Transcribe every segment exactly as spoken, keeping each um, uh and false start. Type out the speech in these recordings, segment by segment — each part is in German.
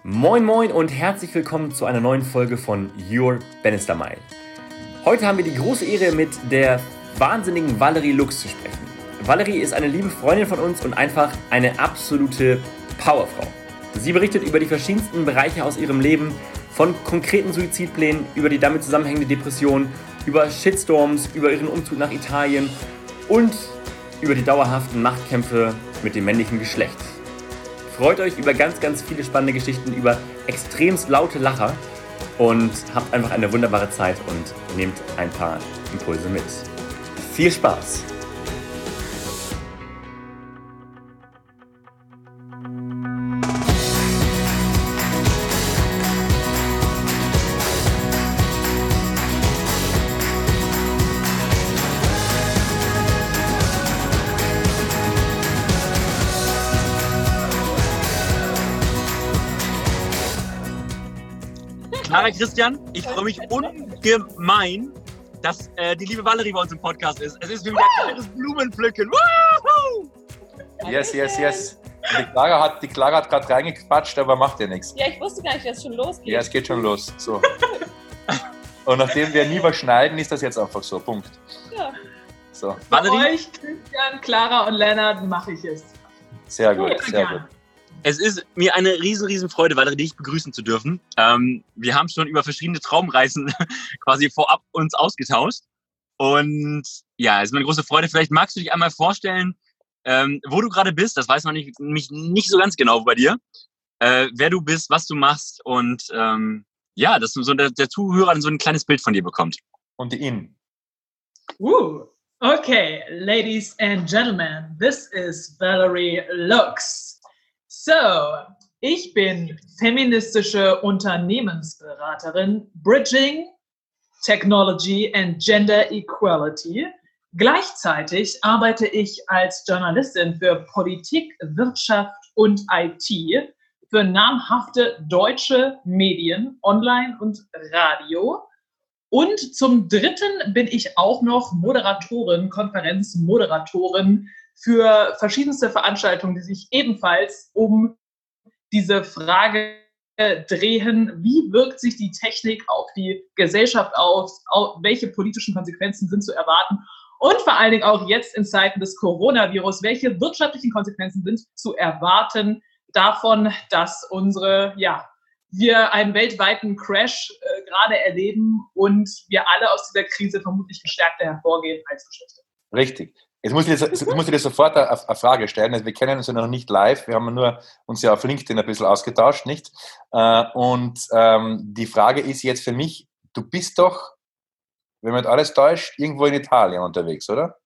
Moin Moin und herzlich willkommen zu einer neuen Folge von Your Bannister Mile. Heute haben wir die große Ehre, mit der wahnsinnigen Valerie Lux zu sprechen. Valerie ist eine liebe Freundin von uns und einfach eine absolute Powerfrau. Sie berichtet über die verschiedensten Bereiche aus ihrem Leben, von konkreten Suizidplänen, über die damit zusammenhängende Depression, über Shitstorms, über ihren Umzug nach Italien und über die dauerhaften Machtkämpfe mit dem männlichen Geschlecht. Freut euch über ganz, ganz viele spannende Geschichten, über extremst laute Lacher und habt einfach eine wunderbare Zeit und nehmt ein paar Impulse mit. Viel Spaß! Clara Christian, ich freue mich ungemein, dass äh, die liebe Valerie bei uns im Podcast ist. Es ist wie ein kleines Blumenpflücken. Woohoo! Yes, yes, yes. Und die Clara hat, die Clara hat gerade reingequatscht, aber macht ja nichts. Ja, ich wusste gar nicht, dass es schon losgeht. Ja, es geht schon los. So. Und nachdem wir nie was schneiden, ist das jetzt einfach so. Punkt. Ja. So. Bei Valerie? euch, Christian, Clara und Lennart, mache ich es. Sehr gut, Ja, sehr gern. gut. Es ist mir eine riesen, riesen Freude, Valerie, dich begrüßen zu dürfen. Ähm, wir haben schon über verschiedene Traumreisen quasi vorab uns ausgetauscht. Und ja, es ist mir eine große Freude. Vielleicht magst du dich einmal vorstellen, ähm, wo du gerade bist. Das weiß man nicht, nicht, nicht so ganz genau bei dir. Äh, wer du bist, was du machst und ähm, ja, dass so der, der Zuhörer so ein kleines Bild von dir bekommt. Und die In. Uh, okay, ladies and gentlemen, this is Valerie Lux. So, ich bin feministische Unternehmensberaterin, Bridging Technology and Gender Equality. Gleichzeitig arbeite ich als Journalistin für Politik, Wirtschaft und I T für namhafte deutsche Medien, Online und Radio. Und zum Dritten bin ich auch noch Moderatorin, Konferenzmoderatorin für verschiedenste Veranstaltungen, die sich ebenfalls um diese Frage drehen, wie wirkt sich die Technik auf die Gesellschaft aus, welche politischen Konsequenzen sind zu erwarten und vor allen Dingen auch jetzt in Zeiten des Coronavirus, welche wirtschaftlichen Konsequenzen sind zu erwarten davon, dass unsere, ja, wir einen weltweiten Crash äh, gerade erleben und wir alle aus dieser Krise vermutlich gestärkter hervorgehen als Geschlechter. Richtig. Jetzt muss ich dir, jetzt muss ich dir sofort eine, eine Frage stellen. Also wir kennen uns ja noch nicht live. Wir haben nur uns ja auf LinkedIn ein bisschen ausgetauscht, nicht? Und ähm, die Frage ist jetzt für mich, du bist doch, wenn man alles täuscht, irgendwo in Italien unterwegs, oder?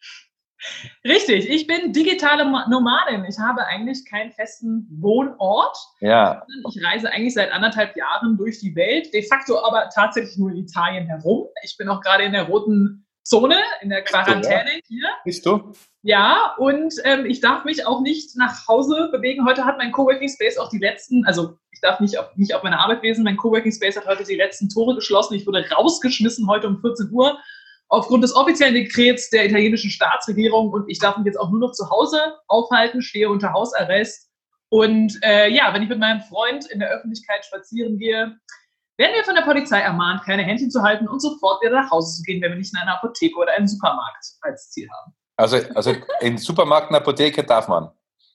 Richtig, ich bin digitale Nomadin. Ich habe eigentlich keinen festen Wohnort. Ja. Ich reise eigentlich seit anderthalb Jahren durch die Welt, de facto aber tatsächlich nur in Italien herum. Ich bin auch gerade in der roten Zone, in der Quarantäne hier. Bist du? Ja, und ähm, ich darf mich auch nicht nach Hause bewegen. Heute hat mein Coworking Space auch die letzten, also ich darf nicht auf, nicht auf meine Arbeit gewesen, mein Coworking Space hat heute die letzten Tore geschlossen. Ich wurde rausgeschmissen heute um vierzehn Uhr aufgrund des offiziellen Dekrets der italienischen Staatsregierung und ich darf mich jetzt auch nur noch zu Hause aufhalten, stehe unter Hausarrest. Und äh, ja, wenn ich mit meinem Freund in der Öffentlichkeit spazieren gehe, werden wir von der Polizei ermahnt, keine Händchen zu halten und sofort wieder nach Hause zu gehen, wenn wir nicht in einer Apotheke oder einem Supermarkt als Ziel haben. Also, also in Supermarkt und Apotheke darf man?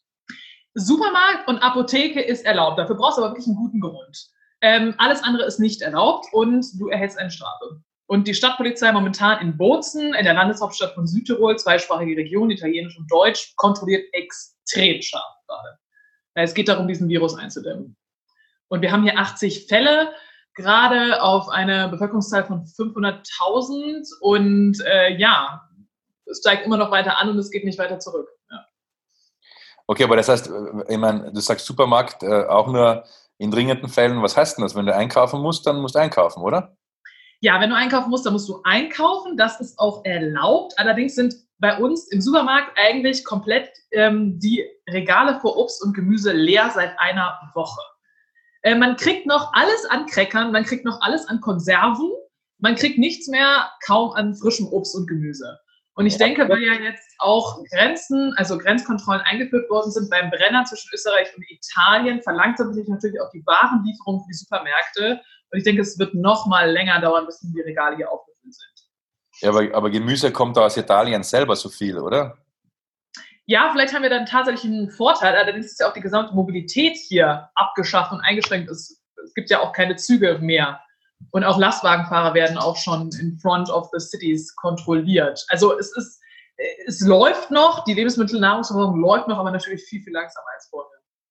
Supermarkt und Apotheke ist erlaubt. Dafür brauchst du aber wirklich einen guten Grund. Ähm, alles andere ist nicht erlaubt und du erhältst eine Strafe. Und die Stadtpolizei momentan in Bozen, in der Landeshauptstadt von Südtirol, zweisprachige Region, Italienisch und Deutsch, kontrolliert extrem scharf gerade. Es geht darum, diesen Virus einzudämmen. Und wir haben hier achtzig Fälle, gerade auf eine Bevölkerungszahl von fünfhunderttausend und äh, ja, es steigt immer noch weiter an und es geht nicht weiter zurück. Ja. Okay, aber das heißt, ich meine, du sagst Supermarkt äh, auch nur in dringenden Fällen. Was heißt denn das? Wenn du einkaufen musst, dann musst du einkaufen, oder? Ja, wenn du einkaufen musst, dann musst du einkaufen. Das ist auch erlaubt. Allerdings sind bei uns im Supermarkt eigentlich komplett ähm, die Regale für Obst und Gemüse leer seit einer Woche. Äh, man kriegt noch alles an Crackern, man kriegt noch alles an Konserven, man kriegt nichts mehr kaum an frischem Obst und Gemüse. Und ich denke, weil ja jetzt auch Grenzen, also Grenzkontrollen eingeführt worden sind beim Brenner zwischen Österreich und Italien, verlangsamt sich natürlich auch die Warenlieferung für die Supermärkte. Und ich denke, es wird noch mal länger dauern, bis die Regale hier aufgefüllt sind. Ja, aber, aber Gemüse kommt da aus Italien selber so viel, oder? Ja, vielleicht haben wir dann tatsächlich einen Vorteil. Allerdings ist ja auch die gesamte Mobilität hier abgeschafft und eingeschränkt. Es, es gibt ja auch keine Züge mehr. Und auch Lastwagenfahrer werden auch schon in front of the cities kontrolliert. Also es ist, es läuft noch, die Lebensmittelnahrungsversorgung läuft noch, aber natürlich viel, viel langsamer als vorher.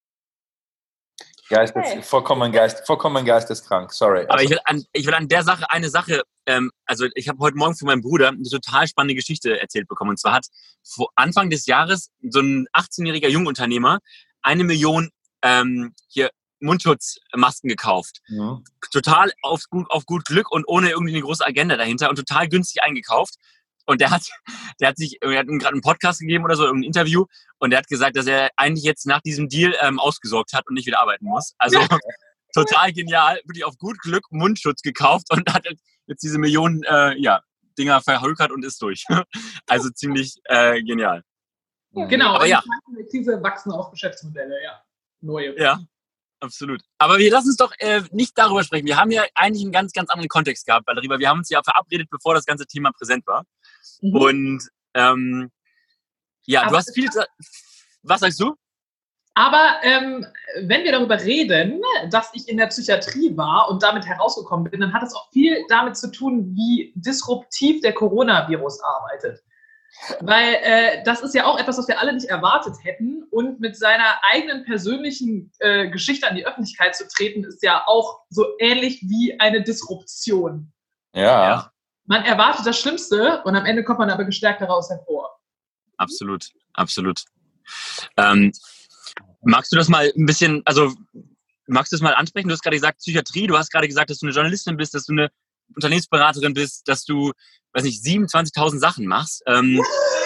Geistes, Okay. vollkommen, geist, vollkommen geisteskrank, sorry. Aber ich will an, ich will an der Sache eine Sache, ähm, also ich habe heute Morgen von meinem Bruder eine total spannende Geschichte erzählt bekommen. Und zwar hat vor Anfang des Jahres so ein achtzehnjähriger Jungunternehmer eine Million ähm, hier Mundschutzmasken gekauft. Mhm. Total auf gut, auf gut Glück und ohne irgendwie eine große Agenda dahinter und total günstig eingekauft. Und der hat, der hat sich, er hat ihm gerade einen Podcast gegeben oder so, ein Interview, und der hat gesagt, dass er eigentlich jetzt nach diesem Deal ähm, ausgesorgt hat und nicht wieder arbeiten muss. Also total genial, wirklich auf gut Glück Mundschutz gekauft und hat jetzt diese Millionen äh, ja, Dinger verhökert und ist durch. Also ziemlich äh, genial. Genau, aber ja. Diese wachsen auch Geschäftsmodelle, ja. Neue. Ja, absolut. Aber wir lassen uns doch äh, nicht darüber sprechen. Wir haben ja eigentlich einen ganz, ganz anderen Kontext gehabt, Valerie, weil wir haben uns ja verabredet, bevor das ganze Thema präsent war. Mhm. Und ähm, ja, aber du hast viel... Was sagst du? Aber ähm, wenn wir darüber reden, dass ich in der Psychiatrie war und damit herausgekommen bin, dann hat es auch viel damit zu tun, wie disruptiv der Coronavirus arbeitet. Weil äh, das ist ja auch etwas, was wir alle nicht erwartet hätten. Und mit seiner eigenen persönlichen äh, Geschichte an die Öffentlichkeit zu treten, ist ja auch so ähnlich wie eine Disruption. Ja. ja. Man erwartet das Schlimmste und am Ende kommt man aber gestärkt daraus hervor. Absolut, absolut. Ähm, magst du das mal ein bisschen, also magst du das mal ansprechen? Du hast gerade gesagt Psychiatrie, du hast gerade gesagt, dass du eine Journalistin bist, dass du eine Unternehmensberaterin bist, dass du, weiß nicht, siebenundzwanzigtausend Sachen machst. Ähm,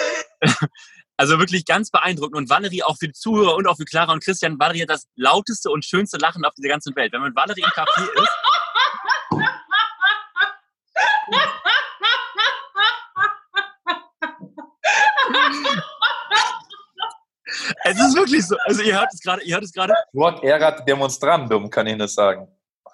also wirklich ganz beeindruckend. Und Valerie, auch für die Zuhörer und auch für Clara und Christian, Valerie hat das lauteste und schönste Lachen auf dieser ganzen Welt. Wenn man mit Valerie im Café ist... Es ist wirklich so. Also ihr hört es gerade, ihr hört es gerade. Quod erat demonstrandum, kann ich nur sagen.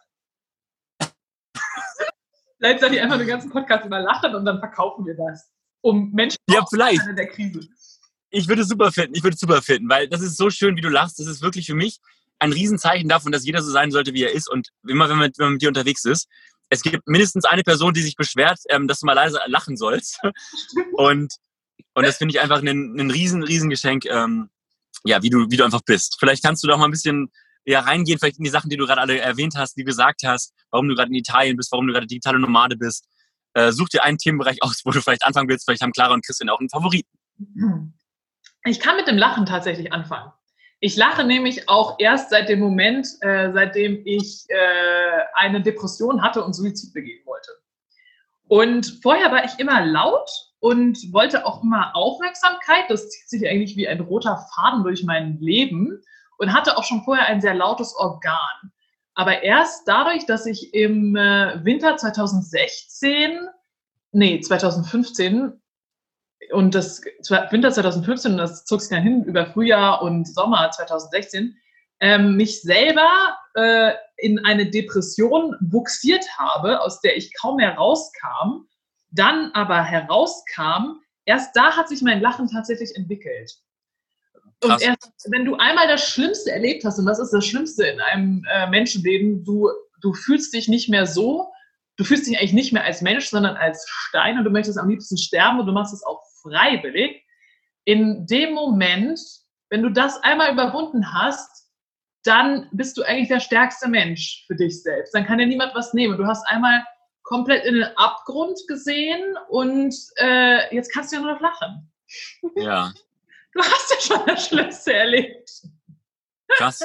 Vielleicht soll ich einfach den ganzen Podcast über lachen und dann verkaufen wir das. Um Menschen ja, vielleicht. in der Krise. Ich würde es super finden, ich würde es super finden, weil das ist so schön, wie du lachst. Das ist wirklich für mich ein Riesenzeichen davon, dass jeder so sein sollte, wie er ist. Und immer, wenn man, wenn man mit dir unterwegs ist, es gibt mindestens eine Person, die sich beschwert, ähm, dass du mal leise lachen sollst. Und, und das finde ich einfach ein, ein riesen, riesen Geschenk, ähm, ja, wie du, wie du einfach bist. Vielleicht kannst du doch mal ein bisschen ja, reingehen, vielleicht in die Sachen, die du gerade alle erwähnt hast, die du gesagt hast, warum du gerade in Italien bist, warum du gerade digitale Nomade bist. Äh, such dir einen Themenbereich aus, wo du vielleicht anfangen willst. Vielleicht haben Clara und Christian auch einen Favoriten. Ich kann mit dem Lachen tatsächlich anfangen. Ich lache nämlich auch erst seit dem Moment, äh, seitdem ich äh, eine Depression hatte und Suizid begehen wollte. Und vorher war ich immer laut und wollte auch immer Aufmerksamkeit. Das zieht sich eigentlich wie ein roter Faden durch mein Leben und hatte auch schon vorher ein sehr lautes Organ. Aber erst dadurch, dass ich im äh, Winter zweitausendsechzehn, nee, zweitausendfünfzehn und das Winter zweitausendfünfzehn und das zog sich dann hin über Frühjahr und Sommer zweitausendsechzehn, ähm, mich selber äh, in eine Depression buxiert habe, aus der ich kaum mehr rauskam, dann aber herauskam, erst da hat sich mein Lachen tatsächlich entwickelt. Und Krass. Erst, wenn du einmal das Schlimmste erlebt hast, und das ist das Schlimmste in einem äh, Menschenleben, du, du fühlst dich nicht mehr so, du fühlst dich eigentlich nicht mehr als Mensch, sondern als Stein und du möchtest am liebsten sterben und du machst es auch freiwillig. In dem Moment, wenn du das einmal überwunden hast, dann bist du eigentlich der stärkste Mensch für dich selbst. Dann kann dir niemand was nehmen. Du hast einmal komplett in den Abgrund gesehen und äh, jetzt kannst du ja nur noch lachen. Ja. Du hast ja schon das Schlimmste erlebt. Krass.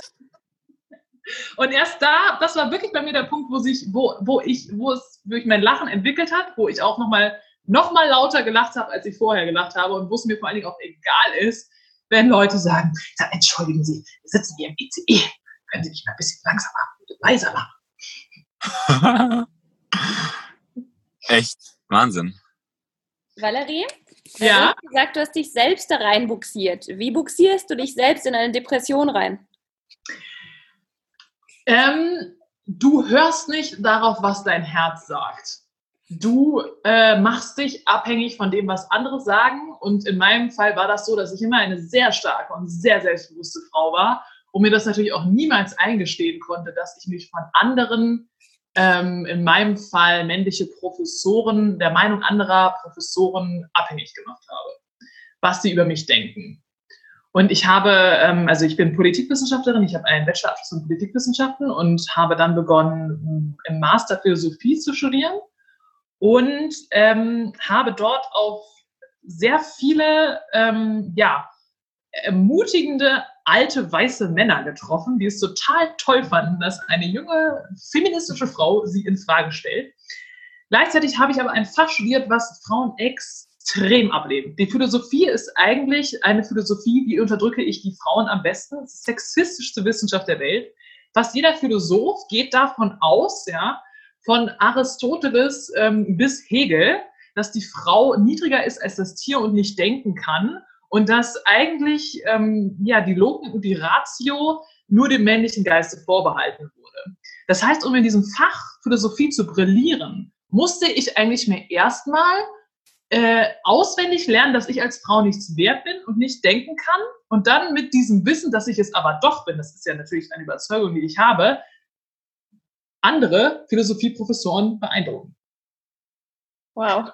Und erst da, das war wirklich bei mir der Punkt, wo sich, wo, wo ich, wo es durch mein Lachen entwickelt hat, wo ich auch nochmal noch mal lauter gelacht habe, als ich vorher gelacht habe und wo es mir vor allen Dingen auch egal ist, wenn Leute sagen, sag, entschuldigen Sie, wir sitzen hier im I C E, können Sie nicht mal ein bisschen langsamer, leiser machen? Echt Wahnsinn. Valerie, Ja. Du hast gesagt, du hast dich selbst da rein buxiert. Wie buxierst du dich selbst in eine Depression rein? Ähm, du hörst nicht darauf, was dein Herz sagt. Du äh, machst dich abhängig von dem, was andere sagen. Und in meinem Fall war das so, dass ich immer eine sehr starke und sehr selbstbewusste Frau war und mir das natürlich auch niemals eingestehen konnte, dass ich mich von anderen, ähm, in meinem Fall männliche Professoren, der Meinung anderer Professoren abhängig gemacht habe, was sie über mich denken. Und ich habe, ähm, also ich bin Politikwissenschaftlerin, ich habe einen Bachelorabschluss in Politikwissenschaften und habe dann begonnen, im Master Philosophie zu studieren und ähm, habe dort auf sehr viele, ähm, ja, ermutigende alte weiße Männer getroffen, die es total toll fanden, dass eine junge feministische Frau sie in Frage stellt. Gleichzeitig habe ich aber ein Fach studiert, was Frauen extrem ablehnen. Die Philosophie ist eigentlich eine Philosophie, wie unterdrücke ich die Frauen am besten. Das ist die sexistischste Wissenschaft der Welt. Fast jeder Philosoph geht davon aus, ja, von Aristoteles ähm, bis Hegel, dass die Frau niedriger ist als das Tier und nicht denken kann und dass eigentlich ähm, ja, die Logik und die Ratio nur dem männlichen Geiste vorbehalten wurde. Das heißt, um in diesem Fach Philosophie zu brillieren, musste ich eigentlich mir erstmal äh, auswendig lernen, dass ich als Frau nichts wert bin und nicht denken kann und dann mit diesem Wissen, dass ich es aber doch bin, das ist ja natürlich eine Überzeugung, die ich habe, andere Philosophieprofessoren beeindrucken. Wow.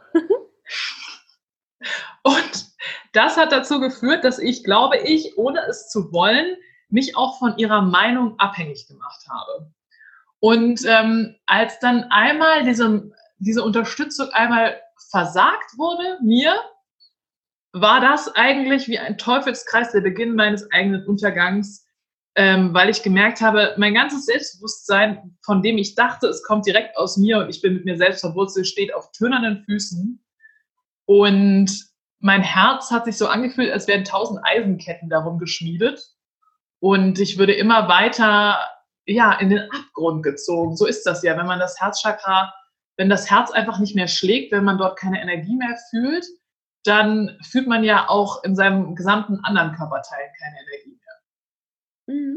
Und das hat dazu geführt, dass ich, glaube ich, ohne es zu wollen, mich auch von ihrer Meinung abhängig gemacht habe. Und ähm, als dann einmal diese, diese Unterstützung einmal versagt wurde, mir, war das eigentlich wie ein Teufelskreis der Beginn meines eigenen Untergangs, ähm, weil ich gemerkt habe, mein ganzes Selbstbewusstsein, von dem ich dachte, es kommt direkt aus mir und ich bin mit mir selbst verwurzelt, steht auf tönernen Füßen. Und mein Herz hat sich so angefühlt, als wären tausend Eisenketten darum geschmiedet. Und ich würde immer weiter, ja, in den Abgrund gezogen. So ist das ja, wenn man das Herzchakra, wenn das Herz einfach nicht mehr schlägt, wenn man dort keine Energie mehr fühlt, dann fühlt man ja auch in seinem gesamten anderen Körperteil keine Energie mehr. Mhm.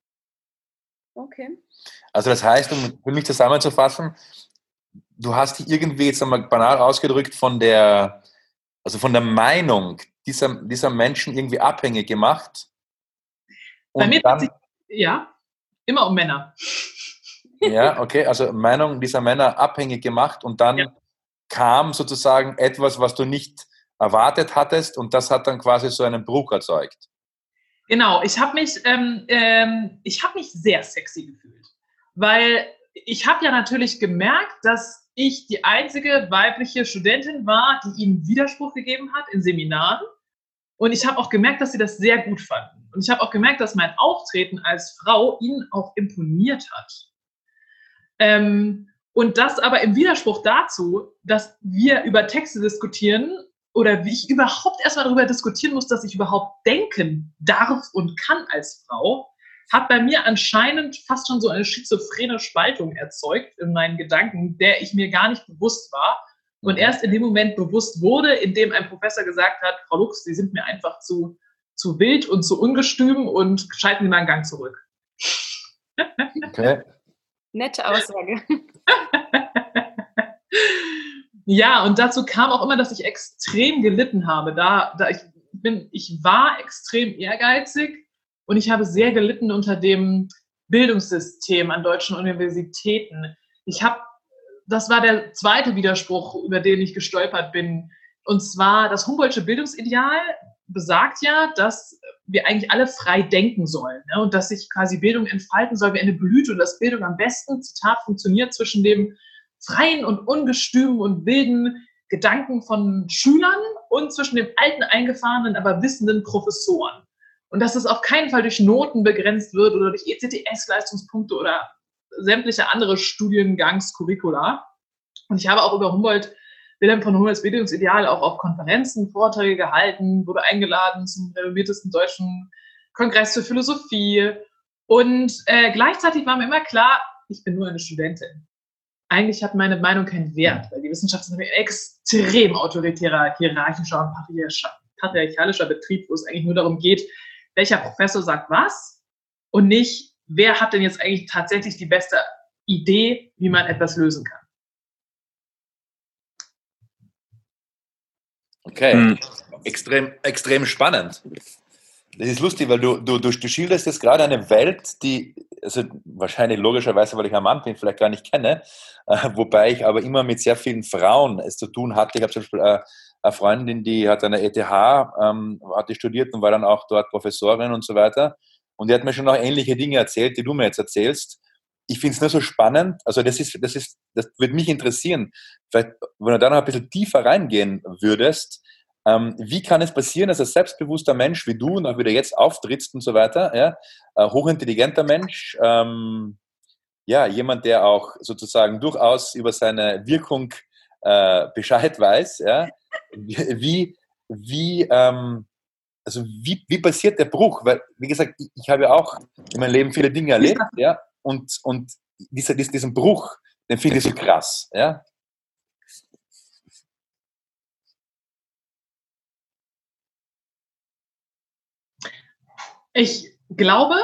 Okay. Also das heißt, um für mich zusammenzufassen, du hast dich irgendwie jetzt einmal banal ausgedrückt von der, also von der Meinung dieser, dieser Menschen irgendwie abhängig gemacht. Bei Und mir dann, sich, ja, immer um Männer. Ja, okay, also Meinung dieser Männer abhängig gemacht und dann ja. kam sozusagen etwas, was du nicht erwartet hattest und das hat dann quasi so einen Bruch erzeugt. Genau, ich habe mich, ähm, ähm, ich habe mich sehr sexy gefühlt, weil ich habe ja natürlich gemerkt, dass ich die einzige weibliche Studentin war, die ihnen Widerspruch gegeben hat in Seminaren und ich habe auch gemerkt, dass sie das sehr gut fanden und ich habe auch gemerkt, dass mein Auftreten als Frau ihnen auch imponiert hat. Ähm, und das aber im Widerspruch dazu, dass wir über Texte diskutieren oder wie ich überhaupt erstmal darüber diskutieren muss, dass ich überhaupt denken darf und kann als Frau, hat bei mir anscheinend fast schon so eine schizophrene Spaltung erzeugt in meinen Gedanken, der ich mir gar nicht bewusst war und erst in dem Moment bewusst wurde, in dem ein Professor gesagt hat, Frau Lux, Sie sind mir einfach zu, zu wild und zu ungestüm und schalten Sie mal einen Gang zurück. Okay. Nette Aussage. Ja, und dazu kam auch immer, dass ich extrem gelitten habe. Da, da ich, bin, ich war extrem ehrgeizig und ich habe sehr gelitten unter dem Bildungssystem an deutschen Universitäten. Ich habe, das war der zweite Widerspruch, über den ich gestolpert bin. Und zwar, das Humboldtsche Bildungsideal besagt ja, dass wir eigentlich alle frei denken sollen, ne? Und dass sich quasi Bildung entfalten soll wie eine Blüte und dass Bildung am besten, Zitat, funktioniert zwischen dem freien und ungestümen und wilden Gedanken von Schülern und zwischen dem alten, eingefahrenen, aber wissenden Professoren. Und dass es auf keinen Fall durch Noten begrenzt wird oder durch E C T S-Leistungspunkte oder sämtliche andere Studiengangscurricula. Und ich habe auch über Humboldt, Wilhelm von Humboldts Bildungsideal auch auf Konferenzen Vorträge gehalten, wurde eingeladen zum renommiertesten deutschen Kongress für Philosophie. Und äh, gleichzeitig war mir immer klar, ich bin nur eine Studentin. eigentlich hat meine Meinung keinen Wert, weil die Wissenschaft ist ein extrem autoritärer, hierarchischer und patriarchalischer Betrieb, wo es eigentlich nur darum geht, welcher Professor sagt was und nicht, wer hat denn jetzt eigentlich tatsächlich die beste Idee, wie man etwas lösen kann. Okay, hm. extrem, extrem spannend. Das ist lustig, weil du, du, du, du schilderst jetzt gerade eine Welt, die, also wahrscheinlich logischerweise, weil ich ein Mann bin, vielleicht gar nicht kenne, äh, wobei ich aber immer mit sehr vielen Frauen es zu tun hatte. Ich habe zum Beispiel äh, eine Freundin, die hat an der E T H, ähm, hat die studiert und war dann auch dort Professorin und so weiter. Und die hat mir schon noch ähnliche Dinge erzählt, die du mir jetzt erzählst. Ich finde es nur so spannend, also das ist, das ist, das würde mich interessieren, vielleicht, wenn du da noch ein bisschen tiefer reingehen würdest, ähm, wie kann es passieren, dass ein selbstbewusster Mensch wie du, und auch wieder jetzt auftrittst und so weiter, ja, äh, hochintelligenter Mensch, ähm, ja, jemand, der auch sozusagen durchaus über seine Wirkung äh, Bescheid weiß, ja, wie, wie, ähm, also wie, wie passiert der Bruch? Weil, wie gesagt, ich, ich habe ja auch in meinem Leben viele Dinge erlebt, ja, und, und dieser, diesen Bruch, den finde ich so krass, ja. Ich glaube,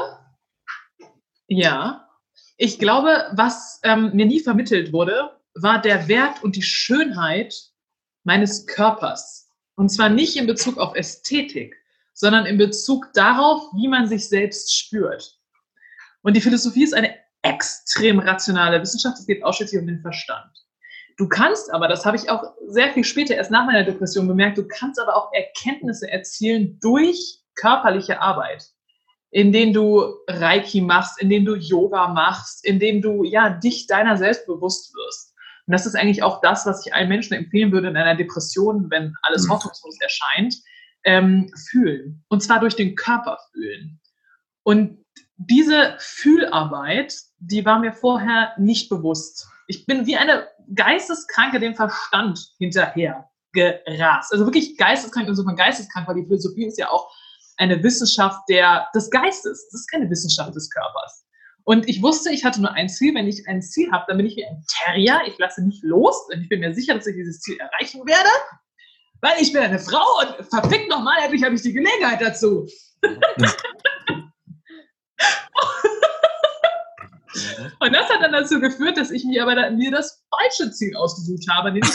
ja, ich glaube, was ähm, mir nie vermittelt wurde, war der Wert und die Schönheit meines Körpers. Und zwar nicht in Bezug auf Ästhetik, sondern in Bezug darauf, wie man sich selbst spürt. Und die Philosophie ist eine extrem rationale Wissenschaft, es geht ausschließlich um den Verstand. Du kannst aber, das habe ich auch sehr viel später, erst nach meiner Depression bemerkt, du kannst aber auch Erkenntnisse erzielen durch körperliche Arbeit, indem du Reiki machst, indem du Yoga machst, indem du ja, dich deiner selbst bewusst wirst. Und das ist eigentlich auch das, was ich allen Menschen empfehlen würde in einer Depression, wenn alles hoffnungslos erscheint, ähm, fühlen. Und zwar durch den Körper fühlen. Und diese Fühlarbeit, die war mir vorher nicht bewusst. Ich bin wie eine Geisteskranke dem Verstand hinterher gerast. Also wirklich geisteskrank, insofern geisteskrank, weil die Philosophie ist ja auch eine Wissenschaft der, des Geistes. Das ist keine Wissenschaft des Körpers. Und ich wusste, ich hatte nur ein Ziel. Wenn ich ein Ziel habe, dann bin ich wie ein Terrier. Ich lasse nicht los. Und ich bin mir sicher, dass ich dieses Ziel erreichen werde, weil ich bin eine Frau und verfickt nochmal, endlich habe ich die Gelegenheit dazu. Und das hat dann dazu geführt, dass ich mir aber dann, mir das falsche Ziel ausgesucht habe, nämlich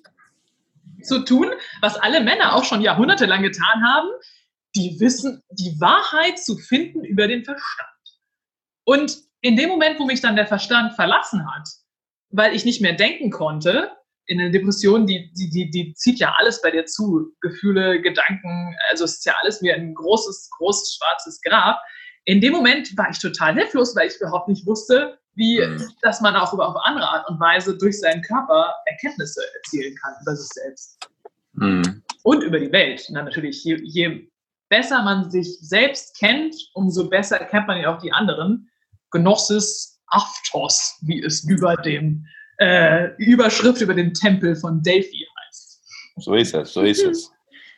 zu tun, was alle Männer auch schon jahrhundertelang getan haben, die wissen, die Wahrheit zu finden über den Verstand. Und in dem Moment, wo mich dann der Verstand verlassen hat, weil ich nicht mehr denken konnte, in einer Depression, die, die, die, die zieht ja alles bei dir zu, Gefühle, Gedanken, also es ist ja alles wie ein großes, großes, schwarzes Grab. In dem Moment war ich total hilflos, weil ich überhaupt nicht wusste, wie, mhm. dass man auch über auf andere Art und Weise durch seinen Körper Erkenntnisse erzielen kann über sich selbst. Mhm. Und über die Welt. Na, natürlich, je, je besser man sich selbst kennt, umso besser kennt man ja auch die anderen. Gnosis Aftos, wie es über dem äh, Überschrift über den Tempel von Delphi heißt. So ist es, so ist es.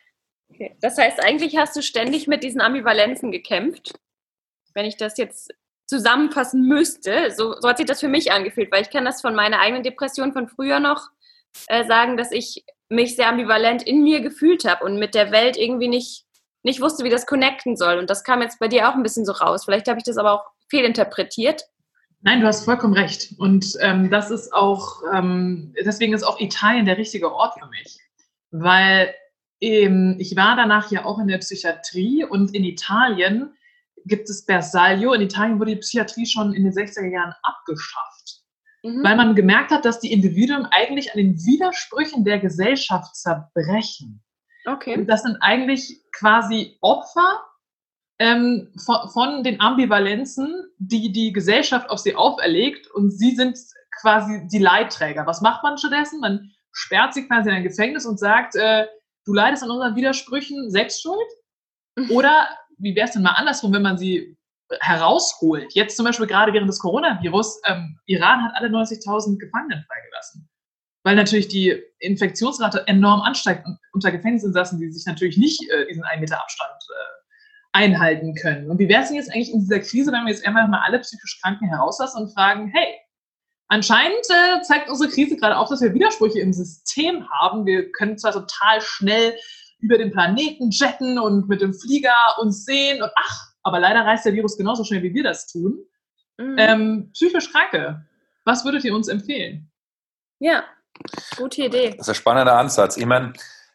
Okay. Das heißt, eigentlich hast du ständig mit diesen Ambivalenzen gekämpft. Wenn ich das jetzt zusammenfassen müsste, so, so hat sich das für mich angefühlt, weil ich kann das von meiner eigenen Depression von früher noch äh, sagen, dass ich mich sehr ambivalent in mir gefühlt habe und mit der Welt irgendwie nicht, nicht wusste, wie das connecten soll. Und das kam jetzt bei dir auch ein bisschen so raus. Vielleicht habe ich das aber auch fehlinterpretiert. Nein, du hast vollkommen recht. Und ähm, das ist auch, ähm, deswegen ist auch Italien der richtige Ort für mich. Weil ähm, ich war danach ja auch in der Psychiatrie und in Italien gibt es Bersaglio. In Italien wurde die Psychiatrie schon in den sechziger Jahren abgeschafft. Mhm. Weil man gemerkt hat, dass die Individuen eigentlich an den Widersprüchen der Gesellschaft zerbrechen. Okay. Und das sind eigentlich quasi Opfer ähm, von, von den Ambivalenzen, die die Gesellschaft auf sie auferlegt. Und sie sind quasi die Leidträger. Was macht man stattdessen? Man sperrt sie quasi in ein Gefängnis und sagt, äh, du leidest an unseren Widersprüchen, Selbstschuld? Mhm. Oder wie wäre es denn mal andersrum, wenn man sie herausholt? Jetzt zum Beispiel gerade während des Coronavirus, ähm, Iran hat alle neunzigtausend Gefangenen freigelassen. Weil natürlich die Infektionsrate enorm ansteigt und unter Gefängnisinsassen, die sich natürlich nicht äh, diesen einen Meter Abstand äh, einhalten können. Und wie wäre es denn jetzt eigentlich in dieser Krise, wenn wir jetzt einfach mal alle psychisch Kranken herauslassen und fragen, hey, Anscheinend äh, zeigt unsere Krise gerade auch, dass wir Widersprüche im System haben. Wir können zwar total schnell über den Planeten jetten und mit dem Flieger uns sehen und ach, aber leider reist der Virus genauso schnell, wie wir das tun. Mhm. Ähm, psychisch Kranke, was würdet ihr uns empfehlen? Ja, gute Idee. Das ist ein spannender Ansatz. Ich meine,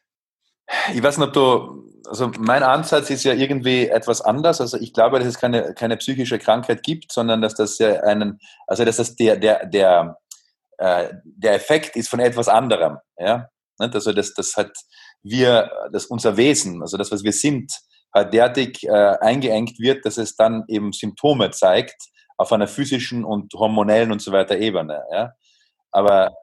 ich weiß nicht, ob du, also mein Ansatz ist ja irgendwie etwas anders. Also ich glaube, dass es keine, keine psychische Krankheit gibt, sondern dass das ja einen, also dass das der, der, der, äh, der Effekt ist von etwas anderem. Ja? Also dass das halt wir, dass unser Wesen, also das, was wir sind, halt derartig äh, eingeengt wird, dass es dann eben Symptome zeigt auf einer physischen und hormonellen und so weiter Ebene. Ja? Aber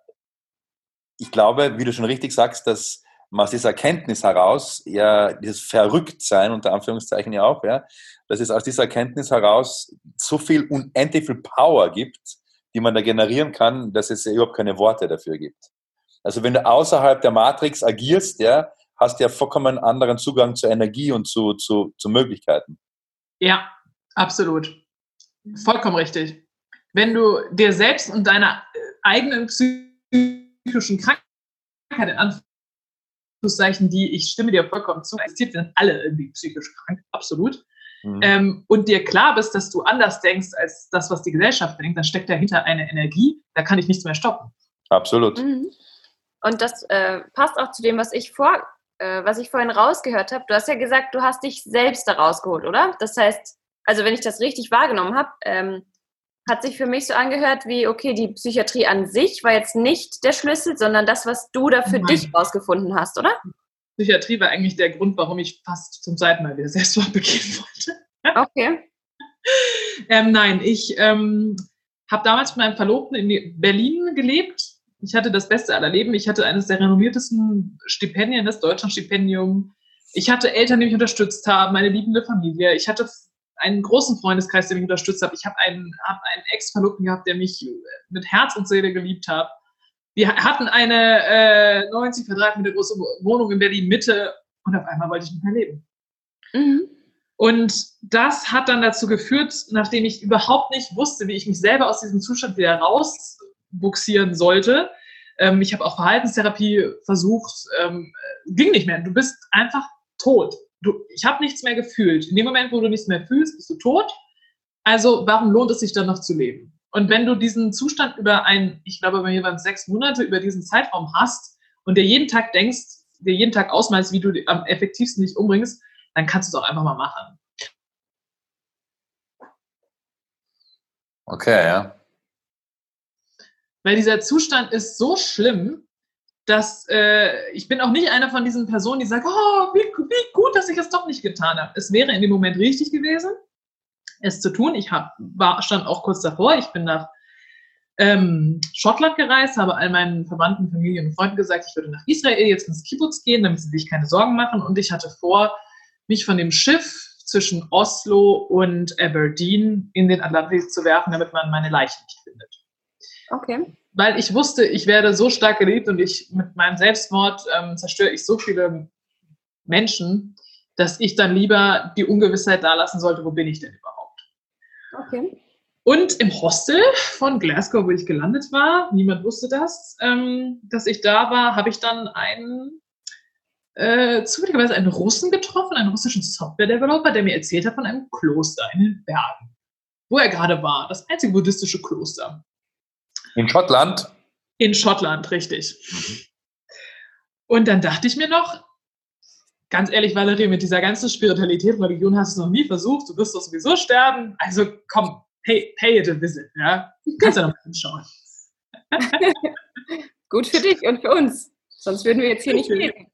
ich glaube, wie du schon richtig sagst, dass man aus dieser Erkenntnis heraus, ja, dieses Verrücktsein, unter Anführungszeichen ja auch, ja, dass es aus dieser Erkenntnis heraus so viel, unendlich viel Power gibt, die man da generieren kann, dass es ja überhaupt keine Worte dafür gibt. Also wenn du außerhalb der Matrix agierst, ja, hast du ja vollkommen anderen Zugang zur Energie und zu, zu, zu Möglichkeiten. Ja, absolut. Vollkommen richtig. Wenn du dir selbst und deiner eigenen psychischen Krankheit in Anführungszeichen, die, ich stimme dir vollkommen zu, existiert, sind alle irgendwie psychisch krank, absolut. Mhm. Ähm, und dir klar bist, dass du anders denkst als das, was die Gesellschaft denkt, dann steckt dahinter eine Energie, da kann ich nichts mehr stoppen. Absolut. Mhm. Und das äh, passt auch zu dem, was ich vor, äh, was ich vorhin rausgehört habe. Du hast ja gesagt, du hast dich selbst da rausgeholt, oder? Das heißt, also wenn ich das richtig wahrgenommen habe, ähm, hat sich für mich so angehört wie, okay, die Psychiatrie an sich war jetzt nicht der Schlüssel, sondern das, was du da für Nein. dich rausgefunden hast, oder? Psychiatrie war eigentlich der Grund, warum ich fast zum zweiten Mal wieder Selbstmord begehen wollte. Okay. ähm, nein, ich ähm, habe damals mit meinem Verlobten in Berlin gelebt. Ich hatte das Beste aller Leben. Ich hatte eines der renommiertesten Stipendien, das Deutschlandstipendium. Ich hatte Eltern, die mich unterstützt haben, eine liebende Familie. Ich hatte einen großen Freundeskreis, der mich unterstützt hat. Ich habe einen, hab einen Ex-Verlobten gehabt, der mich mit Herz und Seele geliebt hat. Wir hatten eine äh, neunzig Quadratmeter große Wohnung in Berlin-Mitte und auf einmal wollte ich nicht mehr leben. Mhm. Und das hat dann dazu geführt, nachdem ich überhaupt nicht wusste, wie ich mich selber aus diesem Zustand wieder rausbuxieren sollte. Ähm, ich habe auch Verhaltenstherapie versucht, ähm, ging nicht mehr. Du bist einfach tot. Du, ich habe nichts mehr gefühlt. In dem Moment, wo du nichts mehr fühlst, bist du tot. Also warum lohnt es sich dann noch zu leben? Und wenn du diesen Zustand über ein, ich glaube, bei mir waren es sechs Monate, über diesen Zeitraum hast und dir jeden Tag denkst, dir jeden Tag ausmalst, wie du am effektivsten dich umbringst, dann kannst du es auch einfach mal machen. Okay, ja. Weil dieser Zustand ist so schlimm, dass äh, ich bin auch nicht einer von diesen Personen, die sagt, oh, wie, wie gut, dass ich es doch nicht getan habe. Es wäre in dem Moment richtig gewesen, es zu tun. Ich hab, war, stand auch kurz davor. Ich bin nach ähm, Schottland gereist, habe all meinen Verwandten, Familien und Freunden gesagt, ich würde nach Israel jetzt ins Kibbutz gehen, damit sie sich keine Sorgen machen. Und ich hatte vor, mich von dem Schiff zwischen Oslo und Aberdeen in den Atlantik zu werfen, damit man meine Leiche nicht findet. Okay. Weil ich wusste, ich werde so stark geliebt und ich mit meinem Selbstmord ähm, zerstöre ich so viele Menschen, dass ich dann lieber die Ungewissheit da lassen sollte, wo bin ich denn überhaupt? Okay. Und im Hostel von Glasgow, wo ich gelandet war, niemand wusste das, ähm, dass ich da war, habe ich dann einen, äh, zufälligerweise einen Russen getroffen, einen russischen Software-Developer, der mir erzählt hat von einem Kloster in den Bergen, wo er gerade war, das einzige buddhistische Kloster. In Schottland? In Schottland, richtig. Mhm. Und dann dachte ich mir noch, ganz ehrlich, Valerie, mit dieser ganzen Spiritualität und Religion hast du es noch nie versucht, du wirst doch sowieso sterben, also komm, pay, pay it a visit, ja? Du kannst ja noch mal hinschauen. Gut für dich und für uns, sonst würden wir jetzt hier nicht reden.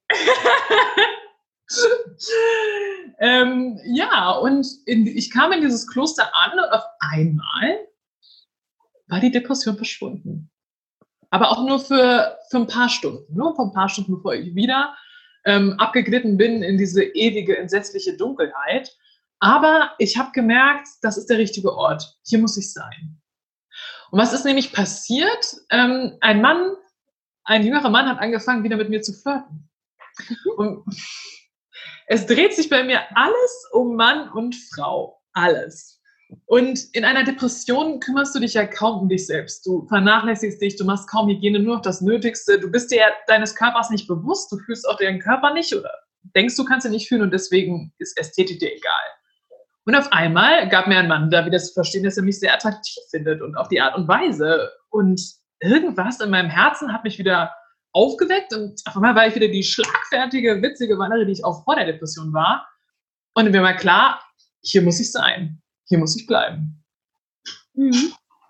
ähm, ja, und in, ich kam in dieses Kloster an und auf einmal war die Depression verschwunden. Aber auch nur für, für ein paar Stunden. Nur für ein paar Stunden, bevor ich wieder ähm, abgeglitten bin in diese ewige, entsetzliche Dunkelheit. Aber ich habe gemerkt, das ist der richtige Ort. Hier muss ich sein. Und was ist nämlich passiert? Ähm, ein Mann, ein jüngerer Mann hat angefangen, wieder mit mir zu flirten. Und es dreht sich bei mir alles um Mann und Frau. Alles. Und in einer Depression kümmerst du dich ja kaum um dich selbst. Du vernachlässigst dich, du machst kaum Hygiene, nur noch das Nötigste. Du bist dir deines Körpers nicht bewusst, du fühlst auch deinen Körper nicht oder denkst, du kannst ihn nicht fühlen und deswegen ist Ästhetik dir egal. Und auf einmal gab mir ein Mann da wieder zu verstehen, dass er mich sehr attraktiv findet und auf die Art und Weise. Und irgendwas in meinem Herzen hat mich wieder aufgeweckt und auf einmal war ich wieder die schlagfertige, witzige Valerie, die ich auch vor der Depression war. Und mir war klar, hier muss ich sein. Hier muss ich bleiben. Mhm.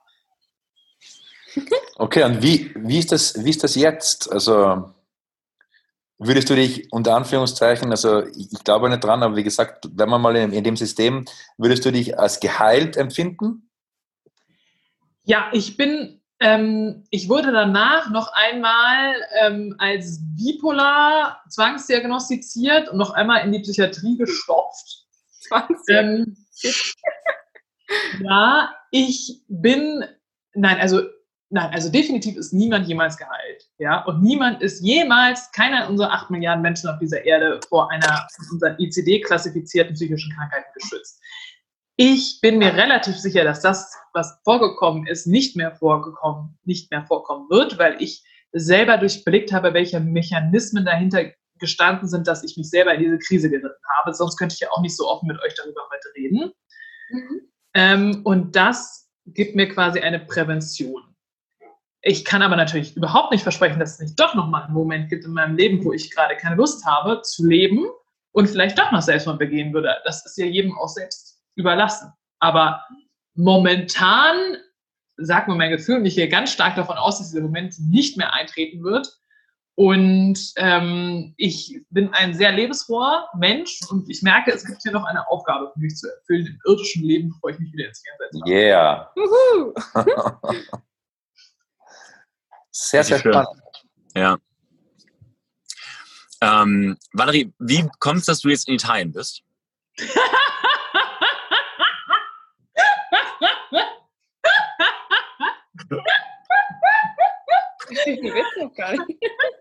Okay, und wie, wie, ist das, wie ist das jetzt? Also würdest du dich unter Anführungszeichen, also ich, ich glaube nicht dran, aber wie gesagt, wenn man mal in, in dem System, würdest du dich als geheilt empfinden? Ja, ich bin, ähm, ich wurde danach noch einmal ähm, als bipolar zwangsdiagnostiziert und noch einmal in die Psychiatrie gestopft. Ähm, ja, ich bin, nein, also, nein, also definitiv ist niemand jemals geheilt, ja, und niemand ist jemals, keiner unserer acht Milliarden Menschen auf dieser Erde vor einer von unseren I C D-klassifizierten psychischen Krankheiten geschützt. Ich bin mir relativ sicher, dass das, was vorgekommen ist, nicht mehr vorgekommen, nicht mehr vorkommen wird, weil ich selber durchblickt habe, welche Mechanismen dahinter gestanden sind, dass ich mich selber in diese Krise geritten habe. Sonst könnte ich ja auch nicht so offen mit euch darüber heute reden. Mhm. Ähm, und das gibt mir quasi eine Prävention. Ich kann aber natürlich überhaupt nicht versprechen, dass es nicht doch nochmal einen Moment gibt in meinem Leben, wo ich gerade keine Lust habe zu leben und vielleicht doch noch Selbstmord begehen würde. Das ist ja jedem auch selbst überlassen. Aber momentan sagt mir mein Gefühl, und ich gehe ganz stark davon aus, dass dieser Moment nicht mehr eintreten wird. Und ähm, ich bin ein sehr lebensfroher Mensch und ich merke, es gibt hier noch eine Aufgabe für mich zu erfüllen im irdischen Leben, bevor ich mich wieder ins Jenseits habe. Yeah. Sehr, sehr schön. spannend. Ja. Ähm, Valerie, wie kommt es, dass du jetzt in Italien bist? Ich weiß noch gar nicht.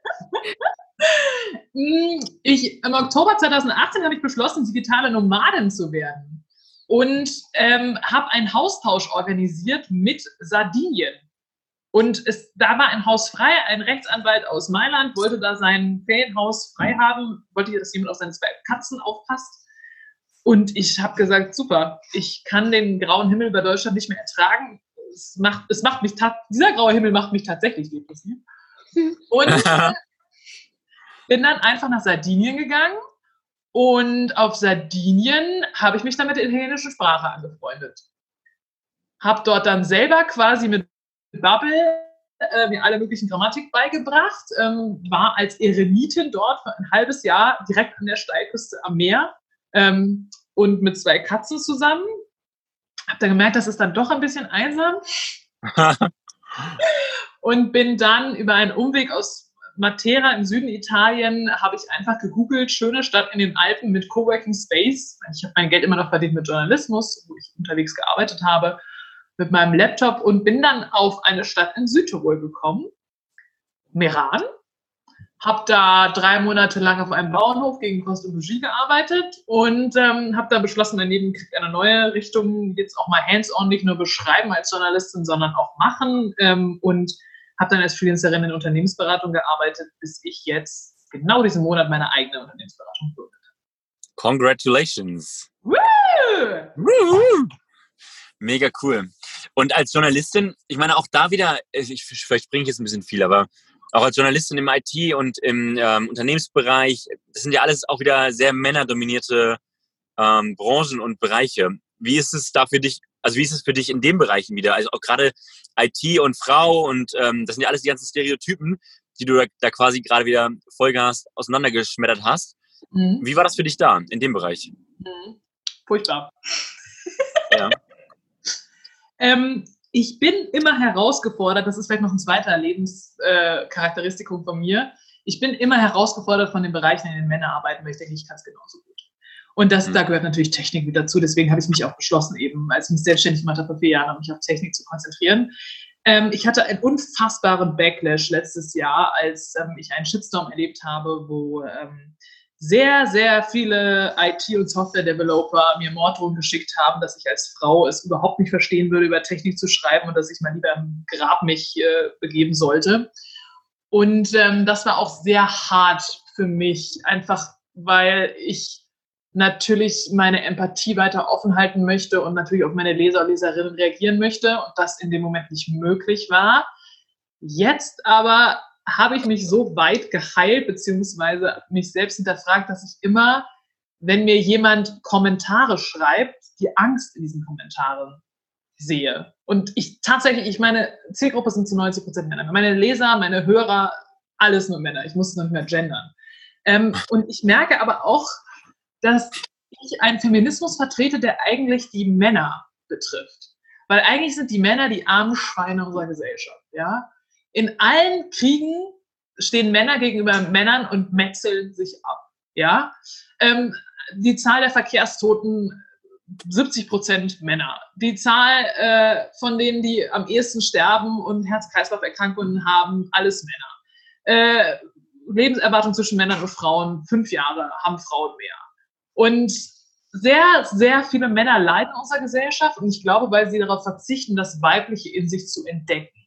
Ich, im Oktober zweitausendachtzehn habe ich beschlossen, digitale Nomadin zu werden und ähm, habe einen Haustausch organisiert mit Sardinien. Und es, da war ein Haus frei, ein Rechtsanwalt aus Mailand wollte da sein Ferienhaus frei haben, wollte, dass jemand auf seine zwei Katzen aufpasst. Und ich habe gesagt, super, ich kann den grauen Himmel über Deutschland nicht mehr ertragen. Es macht, es macht mich, dieser graue Himmel macht mich tatsächlich depressiv. Und bin dann einfach nach Sardinien gegangen und auf Sardinien habe ich mich dann mit der italienischen Sprache angefreundet. Habe dort dann selber quasi mit Bubble äh, mir alle möglichen Grammatik beigebracht, ähm, war als Eremitin dort für ein halbes Jahr direkt an der Steilküste am Meer ähm, und mit zwei Katzen zusammen. Habe dann gemerkt, das ist dann doch ein bisschen einsam und bin dann über einen Umweg aus Matera im Süden Italien, habe ich einfach gegoogelt, schöne Stadt in den Alpen mit Coworking Space. Ich habe mein Geld immer noch verdient mit Journalismus, wo ich unterwegs gearbeitet habe, mit meinem Laptop und bin dann auf eine Stadt in Südtirol gekommen, Meran. Habe da drei Monate lang auf einem Bauernhof gegen Kost und Logis gearbeitet und ähm, habe da beschlossen, mein Leben kriegt eine neue Richtung, jetzt auch mal hands-on, nicht nur beschreiben als Journalistin, sondern auch machen ähm, und habe dann als Freelancerin in Unternehmensberatung gearbeitet, bis ich jetzt genau diesen Monat meine eigene Unternehmensberatung gründe. Congratulations! Woo! Woo! Mega cool. Und als Journalistin, ich meine auch da wieder, ich, vielleicht bringe ich jetzt ein bisschen viel, aber auch als Journalistin im I T und im ähm, Unternehmensbereich, das sind ja alles auch wieder sehr männerdominierte ähm, Branchen und Bereiche. Wie ist es da für dich, also wie ist es für dich in den Bereichen wieder? Also auch gerade I T und Frau und ähm, das sind ja alles die ganzen Stereotypen, die du da, da quasi gerade wieder Vollgas auseinandergeschmettert hast. Mhm. Wie war das für dich da, in dem Bereich? Mhm. Furchtbar. Ja. ähm, Ich bin immer herausgefordert, das ist vielleicht noch ein zweiter Lebenscharakteristikum äh, von mir, ich bin immer herausgefordert von den Bereichen, in denen Männer arbeiten, weil ich denke, ich kann es genauso gut. Und das, mhm. da gehört natürlich Technik mit dazu, deswegen habe ich mich auch beschlossen, eben als ich mich selbstständig gemacht habe vor vier Jahren, mich auf Technik zu konzentrieren. Ähm, ich hatte einen unfassbaren Backlash letztes Jahr, als ähm, ich einen Shitstorm erlebt habe, wo ähm, sehr, sehr viele I T- und Software-Developer mir Morddrohungen geschickt haben, dass ich als Frau es überhaupt nicht verstehen würde, über Technik zu schreiben und dass ich mal lieber im Grab mich äh, begeben sollte. Und ähm, das war auch sehr hart für mich, einfach weil ich natürlich meine Empathie weiter offen halten möchte und natürlich auf meine Leser und Leserinnen reagieren möchte und das in dem Moment nicht möglich war. Jetzt aber habe ich mich so weit geheilt, beziehungsweise mich selbst hinterfragt, dass ich immer, wenn mir jemand Kommentare schreibt, die Angst in diesen Kommentaren sehe. Und ich tatsächlich, ich meine Zielgruppe sind zu neunzig Prozent Männer. Meine Leser, meine Hörer, alles nur Männer. Ich muss es noch nicht mehr gendern. Ähm, und ich merke aber auch, dass ich einen Feminismus vertrete, der eigentlich die Männer betrifft. Weil eigentlich sind die Männer die armen Schweine unserer Gesellschaft. Ja? In allen Kriegen stehen Männer gegenüber Männern und metzeln sich ab. Ja? Ähm, die Zahl der Verkehrstoten, siebzig Prozent Männer. Die Zahl äh, von denen, die am ehesten sterben und Herz-Kreislauf-Erkrankungen haben, alles Männer. Äh, Lebenserwartung zwischen Männern und Frauen, fünf Jahre haben Frauen mehr. Und sehr, sehr viele Männer leiden in unserer Gesellschaft und ich glaube, weil sie darauf verzichten, das Weibliche in sich zu entdecken.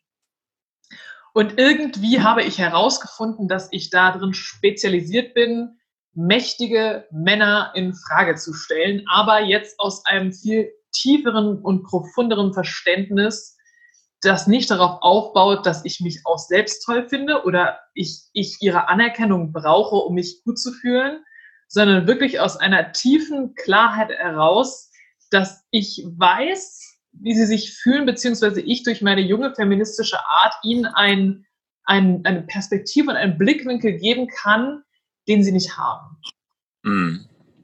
Und irgendwie habe ich herausgefunden, dass ich darin spezialisiert bin, mächtige Männer in Frage zu stellen, aber jetzt aus einem viel tieferen und profunderen Verständnis, das nicht darauf aufbaut, dass ich mich auch selbst toll finde oder ich, ich ihre Anerkennung brauche, um mich gut zu fühlen, sondern wirklich aus einer tiefen Klarheit heraus, dass ich weiß, wie sie sich fühlen, beziehungsweise ich durch meine junge feministische Art ihnen ein, ein, eine Perspektive und einen Blickwinkel geben kann, den sie nicht haben. Mm.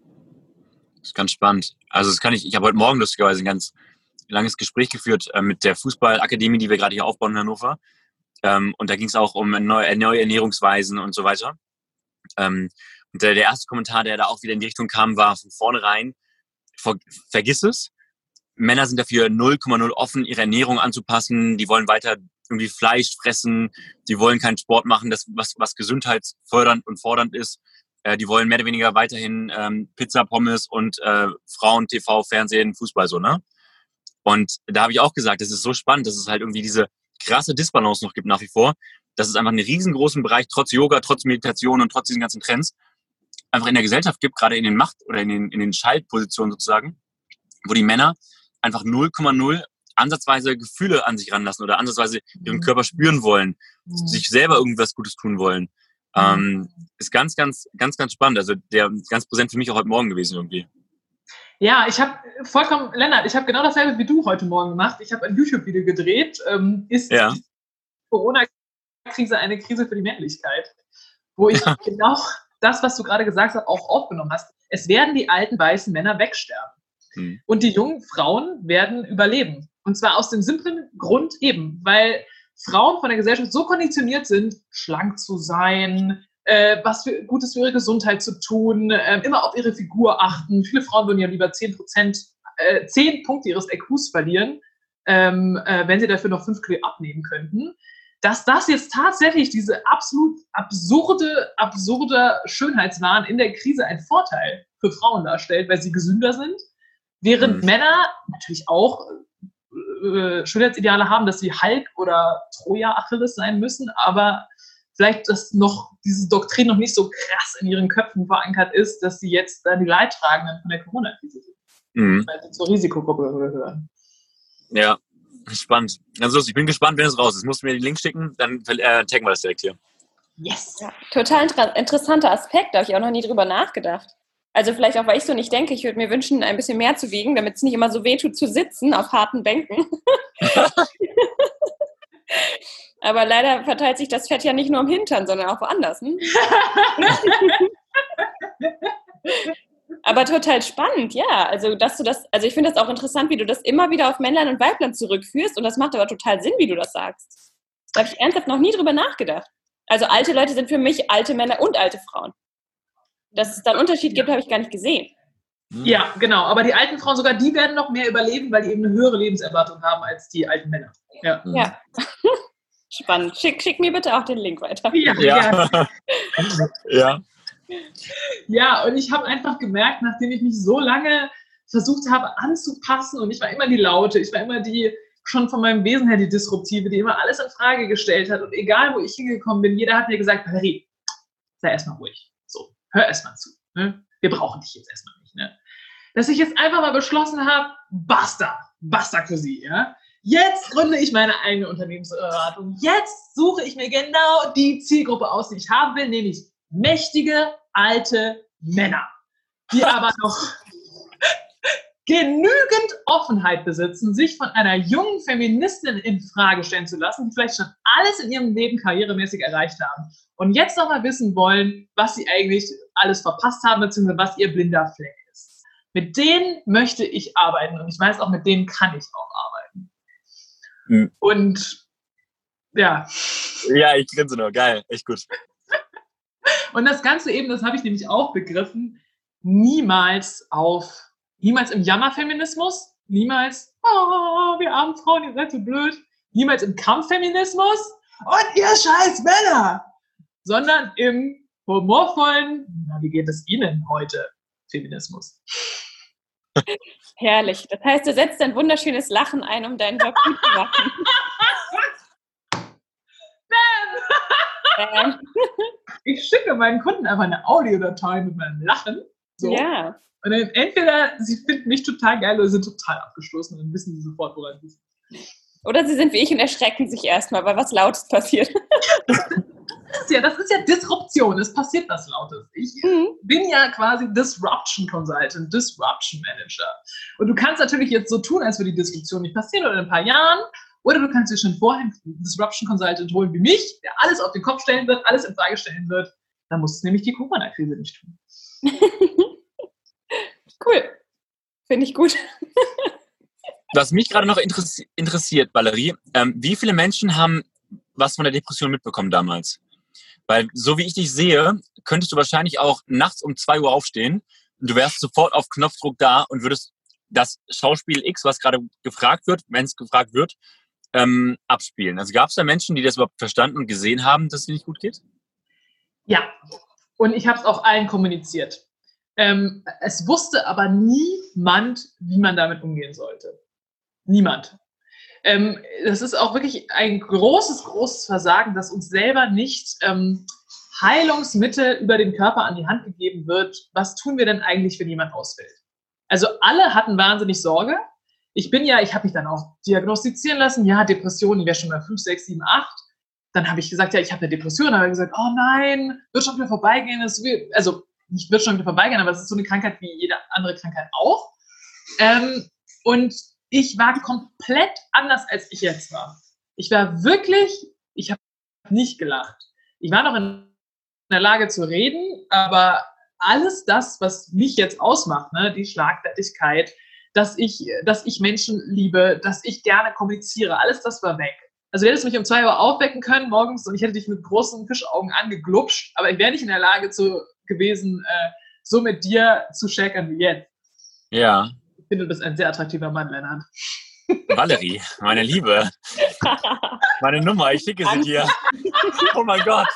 Das ist ganz spannend. Also das kann ich, ich habe heute Morgen lustigerweise ein ganz langes Gespräch geführt äh, mit der Fußballakademie, die wir gerade hier aufbauen in Hannover. Ähm, und da ging es auch um neue, neue Ernährungsweisen und so weiter. Ähm, und der, der erste Kommentar, der da auch wieder in die Richtung kam, war von vornherein, ver, vergiss es. Männer sind dafür null Komma null offen, ihre Ernährung anzupassen. Die wollen weiter irgendwie Fleisch fressen. Die wollen keinen Sport machen, das was, was gesundheitsfördernd und fordernd ist. Äh, die wollen mehr oder weniger weiterhin ähm, Pizza, Pommes und äh, Frauen, T V, Fernsehen, Fußball so, ne? Und da habe ich auch gesagt, das ist so spannend, dass es halt irgendwie diese krasse Disbalance noch gibt nach wie vor, dass es einfach einen riesengroßen Bereich, trotz Yoga, trotz Meditation und trotz diesen ganzen Trends, einfach in der Gesellschaft gibt, gerade in den Macht- oder in den, in den Schaltpositionen sozusagen, wo die Männer einfach null Komma null ansatzweise Gefühle an sich ranlassen oder ansatzweise ihren Körper spüren wollen, mhm. sich selber irgendwas Gutes tun wollen. Mhm. Ähm, ist ganz, ganz, ganz, ganz spannend. Also der ist ganz präsent für mich auch heute Morgen gewesen irgendwie. Ja, ich habe vollkommen, Lennart, ich habe genau dasselbe wie du heute Morgen gemacht. Ich habe ein YouTube-Video gedreht. Ähm, ist ja. die Corona-Krise eine Krise für die Männlichkeit? Wo ich genau das, was du gerade gesagt hast, auch aufgenommen hast. Es werden die alten weißen Männer wegsterben. Hm. Und die jungen Frauen werden überleben. Und zwar aus dem simplen Grund eben, weil Frauen von der Gesellschaft so konditioniert sind, schlank zu sein, äh, was für Gutes für ihre Gesundheit zu tun, äh, immer auf ihre Figur achten. Viele Frauen würden ja lieber zehn Prozent, äh, zehn Punkte ihres I Qs verlieren, ähm, äh, wenn sie dafür noch fünf Kilo abnehmen könnten. Dass das jetzt tatsächlich diese absolut absurde, absurde Schönheitswahn in der Krise ein Vorteil für Frauen darstellt, weil sie gesünder sind, während mhm. Männer natürlich auch äh, Schönheitsideale haben, dass sie Hulk oder Troja Achilles sein müssen, aber vielleicht dass noch diese Doktrin noch nicht so krass in ihren Köpfen verankert ist, dass sie jetzt dann die Leidtragenden von der Corona-Krise sind, mhm. weil sie zur Risikogruppe gehören. Ja, spannend. Ganz lustig. Ich bin gespannt, wenn es raus ist. Musst du mir den Link schicken, dann äh, taggen wir das direkt hier. Yes. Ja, total inter- interessanter Aspekt, da habe ich auch noch nie drüber nachgedacht. Also vielleicht auch, weil ich so nicht denke, ich würde mir wünschen, ein bisschen mehr zu wiegen, damit es nicht immer so wehtut zu sitzen auf harten Bänken. Aber leider verteilt sich das Fett ja nicht nur im Hintern, sondern auch woanders. Hm? Aber total spannend, ja. Also, dass du das, also ich finde das auch interessant, wie du das immer wieder auf Männlein und Weiblein zurückführst und das macht aber total Sinn, wie du das sagst. Da habe ich ernsthaft noch nie drüber nachgedacht. Also alte Leute sind für mich alte Männer und alte Frauen. Dass es da einen Unterschied gibt, habe ich gar nicht gesehen. Ja, genau. Aber die alten Frauen, sogar die werden noch mehr überleben, weil die eben eine höhere Lebenserwartung haben als die alten Männer. Ja. ja. Spannend. Schick, schick mir bitte auch den Link weiter. Ja, ja. ja. Ja, und ich habe einfach gemerkt, nachdem ich mich so lange versucht habe anzupassen und ich war immer die Laute, ich war immer die, schon von meinem Wesen her die Disruptive, die immer alles in Frage gestellt hat und egal, wo ich hingekommen bin, jeder hat mir gesagt, Valerie, sei erstmal ruhig, so, hör erstmal zu, ne? Wir brauchen dich jetzt erstmal nicht, ne? Dass ich jetzt einfach mal beschlossen habe, basta, basta für sie, ja? Jetzt gründe ich meine eigene Unternehmensberatung. Jetzt suche ich mir genau die Zielgruppe aus, die ich haben will, nämlich mächtige, alte Männer, die aber noch genügend Offenheit besitzen, sich von einer jungen Feministin in Frage stellen zu lassen, die vielleicht schon alles in ihrem Leben karrieremäßig erreicht haben und jetzt noch mal wissen wollen, was sie eigentlich alles verpasst haben, beziehungsweise was ihr blinder Fleck ist. Mit denen möchte ich arbeiten und ich weiß auch, mit denen kann ich auch arbeiten. Mhm. Und ja. Ja, ich grinse nur. Geil, echt gut. Und das Ganze eben, das habe ich nämlich auch begriffen, niemals auf, niemals im Jammerfeminismus, niemals, oh, wir armen Frauen, ihr seid so blöd, niemals im Kampffeminismus und ihr scheiß Männer, sondern im humorvollen, na, wie geht es Ihnen heute, Feminismus. Herrlich. Das heißt, du setzt ein wunderschönes Lachen ein, um deinen Job gut zu machen. ähm. Ich schicke meinen Kunden einfach eine Audiodatei mit meinem Lachen. So. Ja. Und dann entweder sie finden mich total geil oder sind total abgeschlossen und dann wissen sie sofort, woran sie sind. Oder sie sind wie ich und erschrecken sich erstmal, weil was Lautes passiert. Ja, das ist ja Disruption, es passiert was Lautes. Ich mhm. bin ja quasi Disruption Consultant, Disruption Manager. Und du kannst natürlich jetzt so tun, als würde die Disruption nicht passieren oder in ein paar Jahren. Oder du kannst dir schon vorher einen Disruption Consultant holen wie mich, der alles auf den Kopf stellen wird, alles in Frage stellen wird. Dann musst du nämlich die Corona-Krise nicht tun. Cool. Finde ich gut. Was mich gerade noch interessi- interessiert, Valerie, ähm, wie viele Menschen haben was von der Depression mitbekommen damals? Weil, so wie ich dich sehe, könntest du wahrscheinlich auch nachts um zwei Uhr aufstehen und du wärst sofort auf Knopfdruck da und würdest das Schauspiel X, was gerade gefragt wird, wenn es gefragt wird, ähm, abspielen. Also gab es da Menschen, die das überhaupt verstanden und gesehen haben, dass es nicht gut geht? Ja, und ich habe es auch allen kommuniziert. Ähm, es wusste aber niemand, wie man damit umgehen sollte. Niemand. Ähm, das ist auch wirklich ein großes, großes Versagen, dass uns selber nicht ähm, Heilungsmittel über den Körper an die Hand gegeben wird. Was tun wir denn eigentlich, wenn jemand ausfällt? Also alle hatten wahnsinnig Sorge. Ich bin ja, ich habe mich dann auch diagnostizieren lassen. Ja, Depression, ich wäre schon mal fünf, sechs, sieben, acht. Dann habe ich gesagt, ja, ich habe eine Depression. Dann habe ich gesagt, oh nein, wird schon wieder vorbeigehen. Das will, also nicht wird schon wieder vorbeigehen, aber es ist so eine Krankheit wie jede andere Krankheit auch. Ähm, und ich war komplett anders, als ich jetzt war. Ich war wirklich, ich habe nicht gelacht. Ich war noch in der Lage zu reden, aber alles das, was mich jetzt ausmacht, ne, die Schlagfertigkeit, dass ich, dass ich Menschen liebe, dass ich gerne kommuniziere, alles das war weg. Also du hättest mich um zwei Uhr aufwecken können morgens und ich hätte dich mit großen Fischaugen angeglupscht, aber ich wäre nicht in der Lage zu, gewesen, äh, so mit dir zu schäkern wie jetzt. Ja. Ich finde, du bist ein sehr attraktiver Mann, Lennart. Valerie, meine Liebe. Meine Nummer, ich schicke sie dir. Oh mein Gott.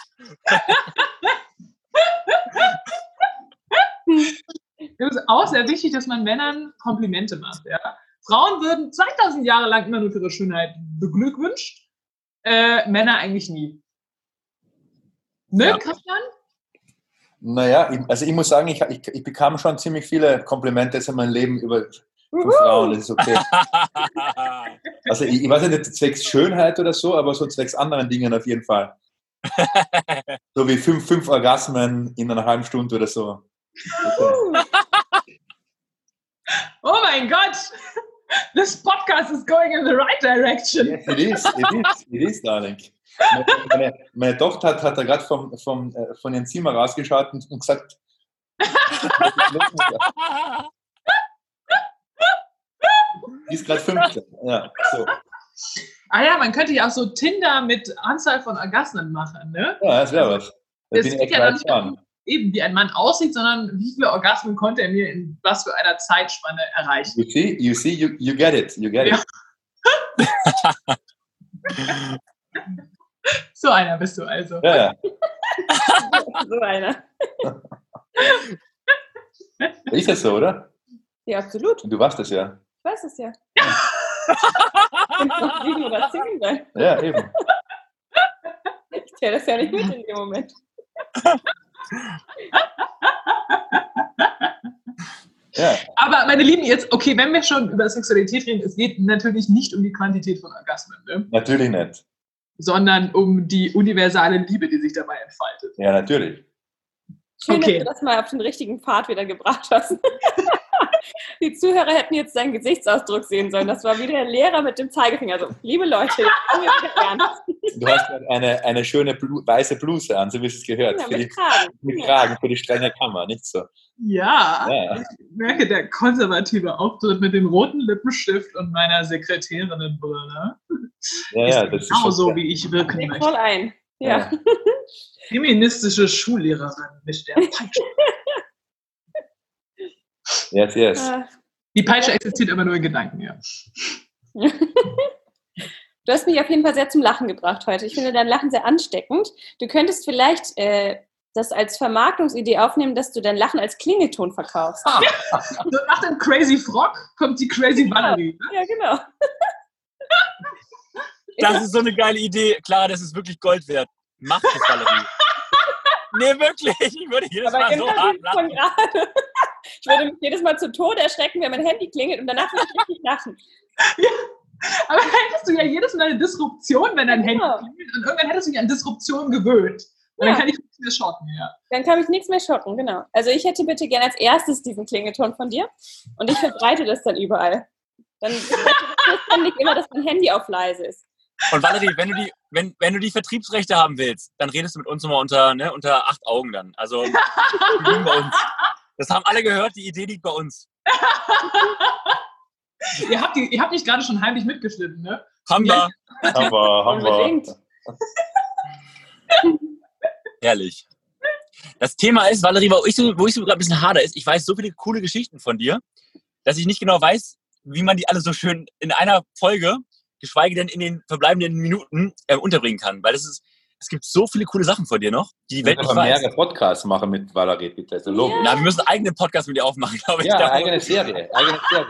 Es ist auch sehr wichtig, dass man Männern Komplimente macht. Ja? Frauen würden zweitausend Jahre lang immer nur für ihre Schönheit beglückwünscht, äh, Männer eigentlich nie. Ne, Ja. Christian? Naja, ich, also ich muss sagen, ich, ich, ich bekam schon ziemlich viele Komplimente in meinem Leben über von Frauen, das ist okay. Also ich, ich weiß nicht, zwecks Schönheit oder so, aber so zwecks anderen Dingen auf jeden Fall. So wie fünf, fünf Orgasmen in einer halben Stunde oder so. Okay. Oh mein Gott! This podcast is going in the right direction. Yes, it is, it is, it is, darling. Meine, meine Tochter hat, hat da gerade vom, vom, äh, von ihrem Zimmer rausgeschaut und, und gesagt, die ist gerade fünfzehn. Ja, so. Ah ja, man könnte ja auch so Tinder mit Anzahl von Orgasmen machen, ne? Ja, das wäre was. Da Das bin ich geht echt ja weit dann nicht dran. um eben, wie ein Mann aussieht, sondern wie viele Orgasmen konnte er mir in was für einer Zeitspanne erreichen. You see, you see, you, you get it, you get Ja. it. So einer bist du also. Ja, ja. So einer. Ist das so, oder? Ja, absolut. Du warst das ja. Ich weiß es ja. Und noch sieben oder zehn sein. Ja, eben. Ich zähle das ja nicht mit in dem Moment. Ja. Aber meine Lieben, jetzt, okay, wenn wir schon über Sexualität reden, es geht natürlich nicht um die Quantität von Orgasmen, ne? Natürlich nicht. Sondern um die universale Liebe, die sich dabei entfaltet. Ja, natürlich. Schön, Okay. dass du das mal auf den richtigen Pfad wieder gebracht hast. Die Zuhörer hätten jetzt seinen Gesichtsausdruck sehen sollen. Das war wie der Lehrer mit dem Zeigefinger. Also, liebe Leute, jetzt kommen wir wieder ernst. Du hast eine, eine schöne Blu- weiße Bluse an, so wie es gehört. Ja, für mit die, Kragen. mit Kragen für die strenge Kammer, nicht so. Ja, Ja. ich merke, der konservative Auftritt mit dem roten Lippenstift und meiner Sekretärinnenbrille Ja, ist ja, das ist genau schon- so, wie ich wirken Leg möchte. voll ein. Ja. Ja. Feministische Schullehrerin mit der Peitsche. Yes, yes. Ah. Die Peitsche existiert aber nur in Gedanken, ja. Du hast mich auf jeden Fall sehr zum Lachen gebracht heute. Ich finde dein Lachen sehr ansteckend. Du könntest vielleicht äh, das als Vermarktungsidee aufnehmen, dass du dein Lachen als Klingelton verkaufst. Ah, So nach dem Crazy Frog kommt die Crazy Valerie. Ja, genau. Das ist so eine geile Idee. Clara, das ist wirklich Gold wert. Mach das, Valerie. Nee, wirklich. Ich würde jedes Aber Mal genau so hart dieses von lachen. gerade. Ich würde mich jedes Mal zu Tode erschrecken, wenn mein Handy klingelt und danach würde ich richtig lachen. Aber dann hättest du ja jedes Mal eine Disruption, wenn dein Handy Genau. klingelt. Und irgendwann hättest du dich an Disruption gewöhnt. Und Ja. dann kann ich nichts mehr schocken, ja. Dann kann mich nichts mehr schocken, genau. Also ich hätte bitte gern als erstes diesen Klingelton von dir und ich verbreite das dann überall. Dann dann nicht immer, dass mein Handy auf leise ist. Und Valerie, wenn du die, wenn, wenn du die Vertriebsrechte haben willst, dann redest du mit uns immer unter, ne, unter acht Augen dann. Also die liegen bei uns. Das haben alle gehört, die Idee liegt bei uns. Ihr habt, die, ihr habt nicht gerade schon heimlich mitgeschnitten, ne? Haben wir. haben wir, haben Unbedingt. wir. Herrlich. Das Thema ist, Valerie, wo ich so, wo ich so gerade ein bisschen hader ist, ich weiß so viele coole Geschichten von dir, dass ich nicht genau weiß, wie man die alle so schön in einer Folge, geschweige denn in den verbleibenden Minuten, äh, unterbringen kann. Weil es ist, es gibt so viele coole Sachen von dir noch, die die Wir Welt müssen nicht aber weiß. mehrere Podcasts machen mit Valerie, bitte. Also logisch. Na, wir müssen einen eigenen Podcast mit dir aufmachen, glaube ich. Ja, Da- eigene Serie. Eigene Serie.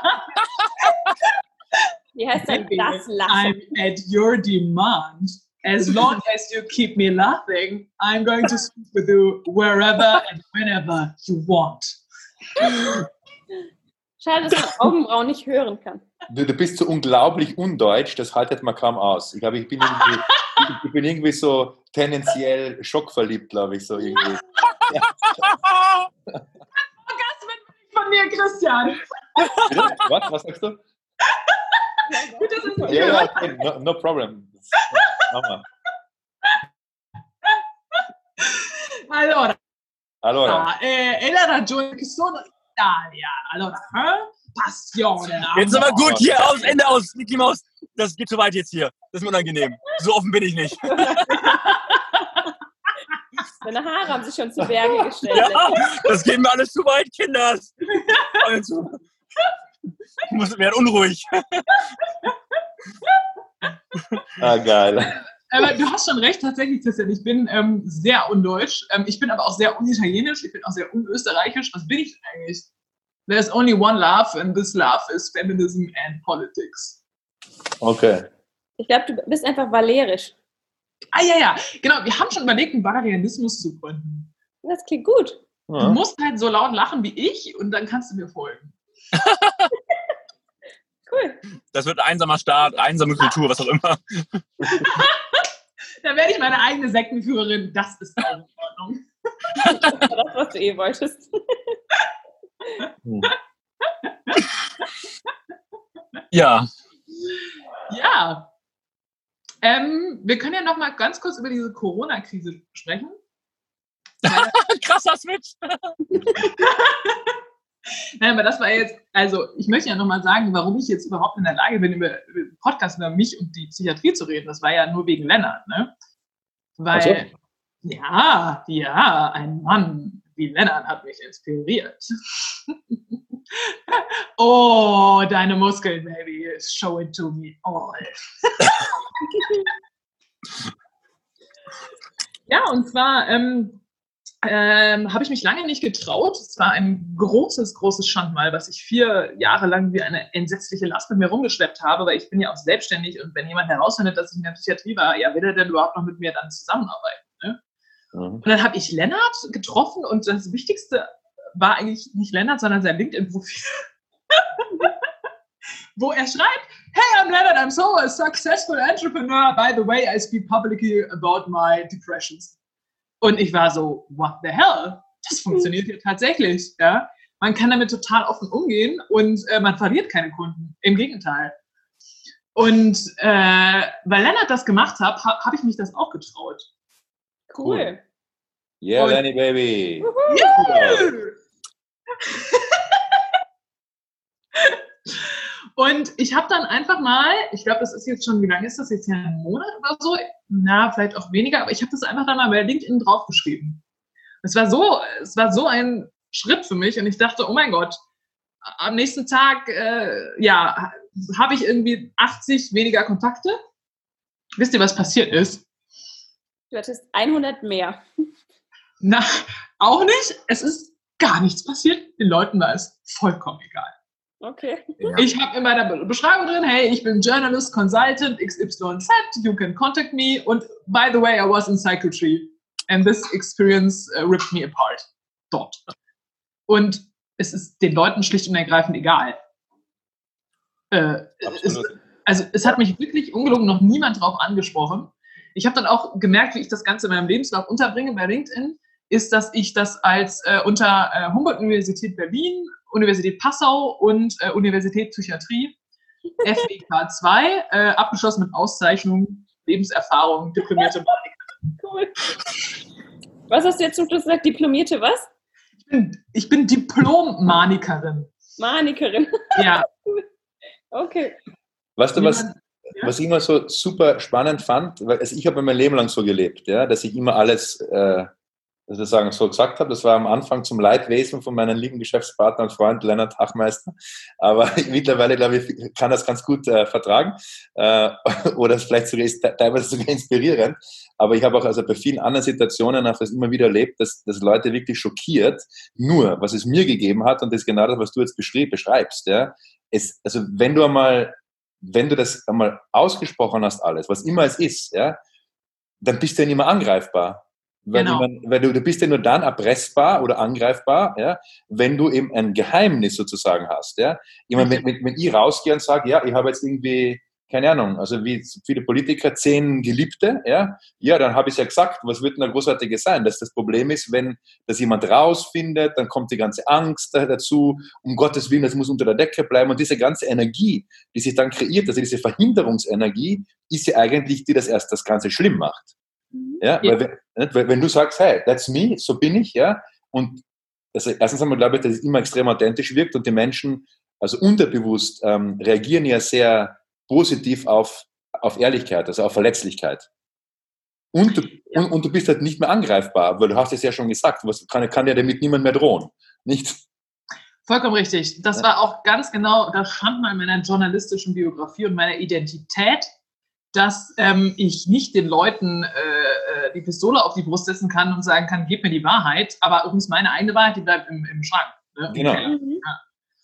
Wie heißt denn das Lachen? I'm at your demand. As long as you keep me laughing, I'm going to speak with you wherever and whenever you want. Schade, dass man Augenbrauen nicht hören kann. Du, du bist so unglaublich undeutsch, das haltet man kaum aus. Ich glaube, ich bin irgendwie, ich, ich bin irgendwie so tendenziell schockverliebt, glaube ich, so irgendwie. Von mir, Christian. Bitte? Was? Was sagst du? Gut, dass es Ja, ja, okay, no, no problem. Machen wir. Allora, Allora, eh, e la ragione che sono in Italia. Allora, eh? Passione. Jetzt aber amore. gut, hier aus, Ende aus, Mickey Maus. Das geht zu weit jetzt hier. Das ist mir unangenehm. So offen bin ich nicht. Deine Haare haben sich schon zu Berge gestellt. Ja, das geht mir alles zu weit, Kinders. Also, ich muss werden unruhig. ah, geil. Aber du hast schon recht, tatsächlich, Christian. Ich bin ähm, sehr undeutsch. Ähm, ich bin aber auch sehr unitalienisch. Ich bin auch sehr unösterreichisch. Was bin ich denn eigentlich? There's only one love and this love is feminism and politics. Okay. Ich glaube, du bist einfach valerisch. Ah ja, ja. Genau, wir haben schon überlegt, einen Valerianismus zu gründen. Das klingt gut. Du Ja. musst halt so laut lachen wie ich und dann kannst du mir folgen. Cool. Das wird ein einsamer Staat, einsame Kultur, was auch immer. Dann werde ich meine eigene Sektenführerin. Das ist auch in Ordnung. Das war das, was du eh wolltest. Hm. Ja. Ja. Ähm, wir können ja noch mal ganz kurz über diese Corona-Krise sprechen. Krasser Switch. Nein, aber das war jetzt, also ich möchte ja nochmal sagen, warum ich jetzt überhaupt in der Lage bin, über, über den Podcast über mich und die Psychiatrie zu reden. Das war ja nur wegen Lennart, ne? Weil, Ach so. ja, ja, ein Mann wie Lennart hat mich inspiriert. Oh, deine Muskeln, baby, show it to me all. Ja, und zwar, ähm, ähm, habe ich mich lange nicht getraut. Es war ein großes, großes Schandmal, was ich vier Jahre lang wie eine entsetzliche Last mit mir rumgeschleppt habe, weil ich bin ja auch selbstständig und wenn jemand herausfindet, dass ich in der Psychiatrie war, ja, will er denn überhaupt noch mit mir dann zusammenarbeiten? Ne? Mhm. Und dann habe ich Lennart getroffen und das Wichtigste war eigentlich nicht Lennart, sondern sein LinkedIn-Profil, wo er schreibt, hey, I'm Lennart, I'm so a successful entrepreneur. By the way, I speak publicly about my depressions. Und ich war so, what the hell? Das funktioniert ja tatsächlich. Ja? Man kann damit total offen umgehen und äh, man verliert keine Kunden. Im Gegenteil. Und äh, weil Lennart das gemacht hat, ha, habe ich mich das auch getraut. Cool. Yeah, und, Lenny Baby. Yeah. Und ich habe dann einfach mal, ich glaube, das ist jetzt schon, wie lange ist das jetzt? Ja, ein Monat oder so? Na, vielleicht auch weniger, aber ich habe das einfach dann mal bei LinkedIn draufgeschrieben. Es war so, es war so ein Schritt für mich und ich dachte, oh mein Gott, am nächsten Tag, äh, ja, habe ich irgendwie achtzig weniger Kontakte. Wisst ihr, was passiert ist? Du hattest hundert mehr. Na, auch nicht. Es ist gar nichts passiert. Den Leuten war es vollkommen egal. Okay. Ich habe in meiner Beschreibung drin, hey, ich bin Journalist, Consultant, X Y Z, you can contact me. Und by the way, I was in psychiatry and this experience uh, ripped me apart. Dort. Und es ist den Leuten schlicht und ergreifend egal. Äh, es, also es hat mich wirklich ungelogen noch niemand drauf angesprochen. Ich habe dann auch gemerkt, wie ich das Ganze in meinem Lebenslauf unterbringe bei LinkedIn, ist, dass ich das als äh, unter äh, Humboldt-Universität Berlin, Universität Passau und äh, Universität Psychiatrie, F E K zwei, äh, abgeschlossen mit Auszeichnung, Lebenserfahrung, diplomierte Manikerin. Cool. Was hast du jetzt zum Schluss gesagt? Diplomierte was? Ich bin, ich bin Diplom-Manikerin. Manikerin. Ja. Okay. Weißt du, was, was ich immer so super spannend fand? Weil also ich habe mein Leben lang so gelebt, ja, dass ich immer alles... Äh, dass ich sagen, so gesagt habe, das war am Anfang zum Leidwesen von meinem lieben Geschäftspartner und Freund Lennart Hachmeister, aber mittlerweile, glaube ich, kann das ganz gut äh, vertragen äh, oder vielleicht sogar ist teilweise sogar inspirierend, aber ich habe auch also bei vielen anderen Situationen auch das immer wieder erlebt, dass, dass Leute wirklich schockiert, nur was es mir gegeben hat und das ist genau das, was du jetzt beschreib, beschreibst, ja, es, also wenn du einmal, wenn du das einmal ausgesprochen hast alles, was immer es ist, ja, dann bist du ja nicht mehr angreifbar. Weil, genau. jemand, weil du, du bist ja nur dann erpressbar oder angreifbar, ja, wenn du eben ein Geheimnis sozusagen hast. Ja. Ich meine, wenn, wenn, wenn ich rausgehe und sage, ja, ich habe jetzt irgendwie, keine Ahnung, also wie viele Politiker, zehn Geliebte, ja, ja, dann habe ich es ja gesagt, was wird denn da Großartiges sein? Dass das Problem ist, wenn das jemand rausfindet, dann kommt die ganze Angst dazu, um Gottes Willen, das muss unter der Decke bleiben und diese ganze Energie, die sich dann kreiert, also diese Verhinderungsenergie, ist ja eigentlich die, das erst das Ganze schlimm macht. Ja, ja. Weil, weil, wenn du sagst, hey, that's me, so bin ich, ja, und also erstens einmal glaube ich, dass es immer extrem authentisch wirkt und die Menschen, also unterbewusst, ähm, reagieren ja sehr positiv auf, auf Ehrlichkeit, also auf Verletzlichkeit. Und du, ja. und, und du bist halt nicht mehr angreifbar, weil du hast es ja schon gesagt, was kann, kann ja damit niemand mehr drohen, nicht? Vollkommen richtig. Das war auch ganz genau, das stand mal in meiner journalistischen Biografie und meiner Identität, dass ähm, ich nicht den Leuten äh, die Pistole auf die Brust setzen kann und sagen kann, gib mir die Wahrheit, aber übrigens meine eigene Wahrheit, die bleibt im, im Schrank. Ne? Genau. Okay. Ja.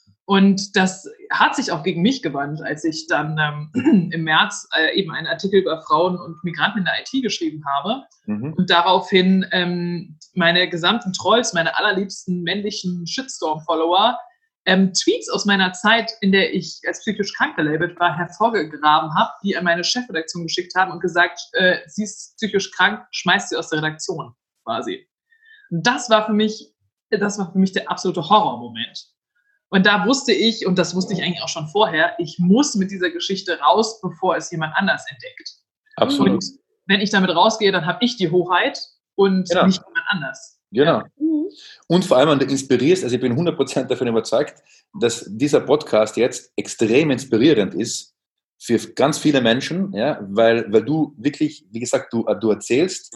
Und das hat sich auch gegen mich gewandt, als ich dann ähm, im März äh, eben einen Artikel über Frauen und Migranten in der I T geschrieben habe mhm. und daraufhin ähm, meine gesamten Trolls, meine allerliebsten männlichen Shitstorm-Follower Ähm, Tweets aus meiner Zeit, in der ich als psychisch krank gelabelt war, hervorgegraben habe, die an meine Chefredaktion geschickt haben und gesagt, äh, sie ist psychisch krank, schmeißt sie aus der Redaktion, quasi. Und das war für mich, das war für mich der absolute Horrormoment. Und da wusste ich, und das wusste ich eigentlich auch schon vorher, ich muss mit dieser Geschichte raus, bevor es jemand anders entdeckt. Absolut. Und wenn ich damit rausgehe, dann habe ich die Hoheit und genau. nicht jemand anders. Genau. Und vor allem, wenn du inspirierst, also ich bin hundert Prozent davon überzeugt, dass dieser Podcast jetzt extrem inspirierend ist für ganz viele Menschen, ja, weil, weil du wirklich, wie gesagt, du, du erzählst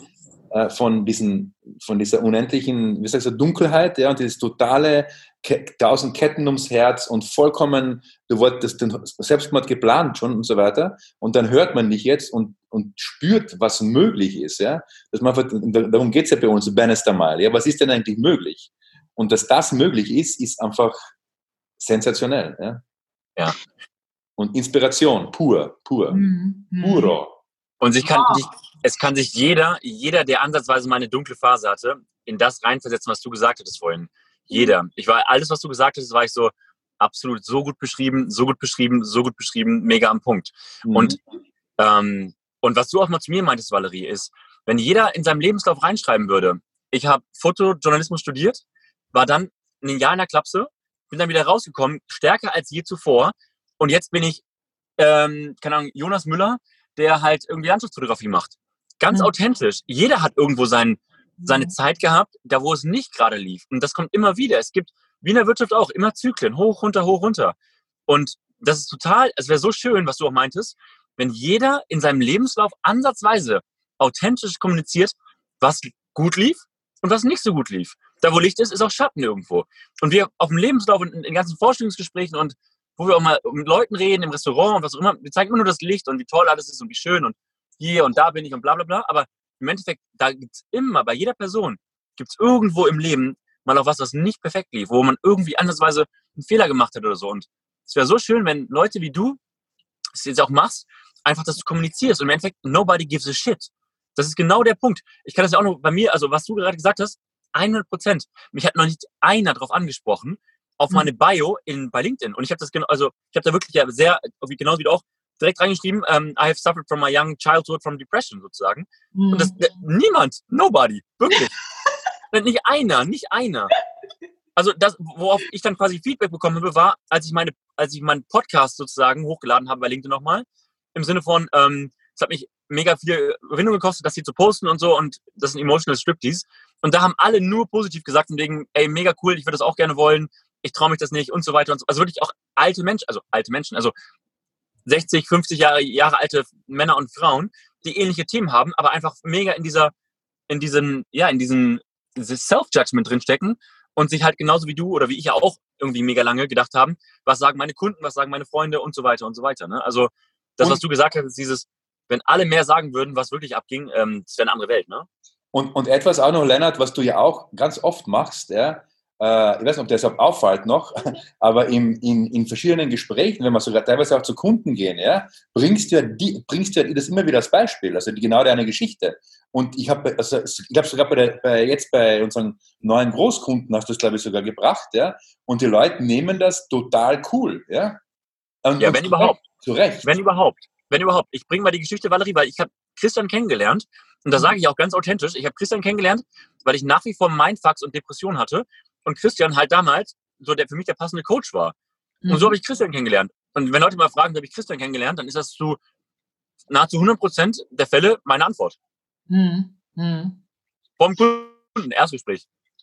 äh, von, diesen, von dieser unendlichen, wie sagst du, Dunkelheit, ja, und dieses totale Ke- tausend Ketten ums Herz und vollkommen, du wolltest den Selbstmord geplant schon und so weiter, und dann hört man dich jetzt und, und spürt, was möglich ist, ja, dass man einfach, darum geht es ja bei uns, Bannister Mile, ja, was ist denn eigentlich möglich? Und dass das möglich ist, ist einfach sensationell, ja. Ja. Und Inspiration, pur, pur, Mhm. Mhm. puro. Und sich kann, Ah. sich, es kann sich jeder, jeder, der ansatzweise mal eine dunkle Phase hatte, in das reinversetzen, was du gesagt hattest vorhin. Jeder. Ich war, alles, was du gesagt hast, war ich so absolut so gut beschrieben, so gut beschrieben, so gut beschrieben, mega am Punkt. Mhm. Und, ähm, und was du auch mal zu mir meintest, Valerie, ist, wenn jeder in seinem Lebenslauf reinschreiben würde, ich habe Fotojournalismus studiert, war dann ein Jahr in der Klapse, bin dann wieder rausgekommen, stärker als je zuvor, und jetzt bin ich, ähm, keine Ahnung, Jonas Müller, der halt irgendwie Landschaftsfotografie macht. Ganz Mhm. authentisch. Jeder hat irgendwo sein, seine Zeit gehabt, da wo es nicht gerade lief. Und das kommt immer wieder. Es gibt, wie in der Wirtschaft auch, immer Zyklen. Hoch, runter, hoch, runter. Und das ist total, es wäre so schön, was du auch meintest, wenn jeder in seinem Lebenslauf ansatzweise authentisch kommuniziert, was gut lief und was nicht so gut lief. Da, wo Licht ist, ist auch Schatten irgendwo. Und wir auf dem Lebenslauf und in den ganzen Vorstellungsgesprächen und wo wir auch mal mit Leuten reden, im Restaurant und was auch immer, wir zeigen immer nur das Licht und wie toll alles ist und wie schön und hier und da bin ich und bla bla bla. Aber im Endeffekt, da gibt es immer, bei jeder Person, gibt es irgendwo im Leben mal auch was, was nicht perfekt lief, wo man irgendwie andersweise einen Fehler gemacht hat oder so. Und es wäre so schön, wenn Leute wie du das jetzt auch machst, einfach, dass du kommunizierst. Und im Endeffekt, nobody gives a shit. Das ist genau der Punkt. Ich kann das ja auch noch bei mir, also was du gerade gesagt hast, hundert Prozent. Mich hat noch nicht einer drauf angesprochen, auf meine Bio in, bei LinkedIn. Und ich habe das genau, also ich habe da wirklich ja sehr, genauso wie du auch, direkt reingeschrieben, um, I have suffered from my young childhood from depression sozusagen. Mhm. Und das, niemand, nobody, wirklich. Nicht einer, nicht einer. Also das, worauf ich dann quasi Feedback bekommen habe, war, als ich meine, als ich meinen Podcast sozusagen hochgeladen habe bei LinkedIn nochmal, im Sinne von, ähm, es hat mich mega viel Überwindung gekostet, das hier zu posten und so, und das ist ein Emotional Striptease. Und da haben alle nur positiv gesagt, und wegen, ey, mega cool, ich würde das auch gerne wollen, ich traue mich das nicht und so weiter und so. Also wirklich auch alte Menschen, also alte Menschen, also sechzig, fünfzig Jahre, Jahre alte Männer und Frauen, die ähnliche Themen haben, aber einfach mega in dieser, in diesen, ja, in diesen Self-Judgment drinstecken und sich halt genauso wie du oder wie ich ja auch irgendwie mega lange gedacht haben, was sagen meine Kunden, was sagen meine Freunde und so weiter und so weiter. Ne? Also das, und, was du gesagt hast, ist dieses, wenn alle mehr sagen würden, was wirklich abging, ähm, das wäre eine andere Welt. Ne? Und, und etwas auch noch, Lennart, was du ja auch ganz oft machst, ja, äh, ich weiß nicht, ob das auffällt noch, aber in, in, in verschiedenen Gesprächen, wenn wir sogar teilweise auch zu Kunden gehen, ja, bringst du ja, die, bringst du ja das immer wieder als Beispiel, also die, genau deine Geschichte. Und ich habe, also ich glaube sogar bei, der, bei jetzt bei unseren neuen Großkunden hast du das, glaube ich, sogar gebracht, ja, und die Leute nehmen das total cool, ja. Und, ja, und wenn überhaupt. Zu Recht. Wenn überhaupt. Wenn überhaupt. Ich bringe mal die Geschichte, Valerie, weil ich habe Christian kennengelernt, und da sage ich auch ganz authentisch, ich habe Christian kennengelernt, weil ich nach wie vor Mindfucks und Depressionen hatte und Christian halt damals so der für mich der passende Coach war. Mhm. Und so habe ich Christian kennengelernt. Und wenn Leute mal fragen, wie habe ich Christian kennengelernt, dann ist das zu nahezu hundert Prozent der Fälle meine Antwort. Mhm. Mhm. Vom Kunden, Erstgespräch.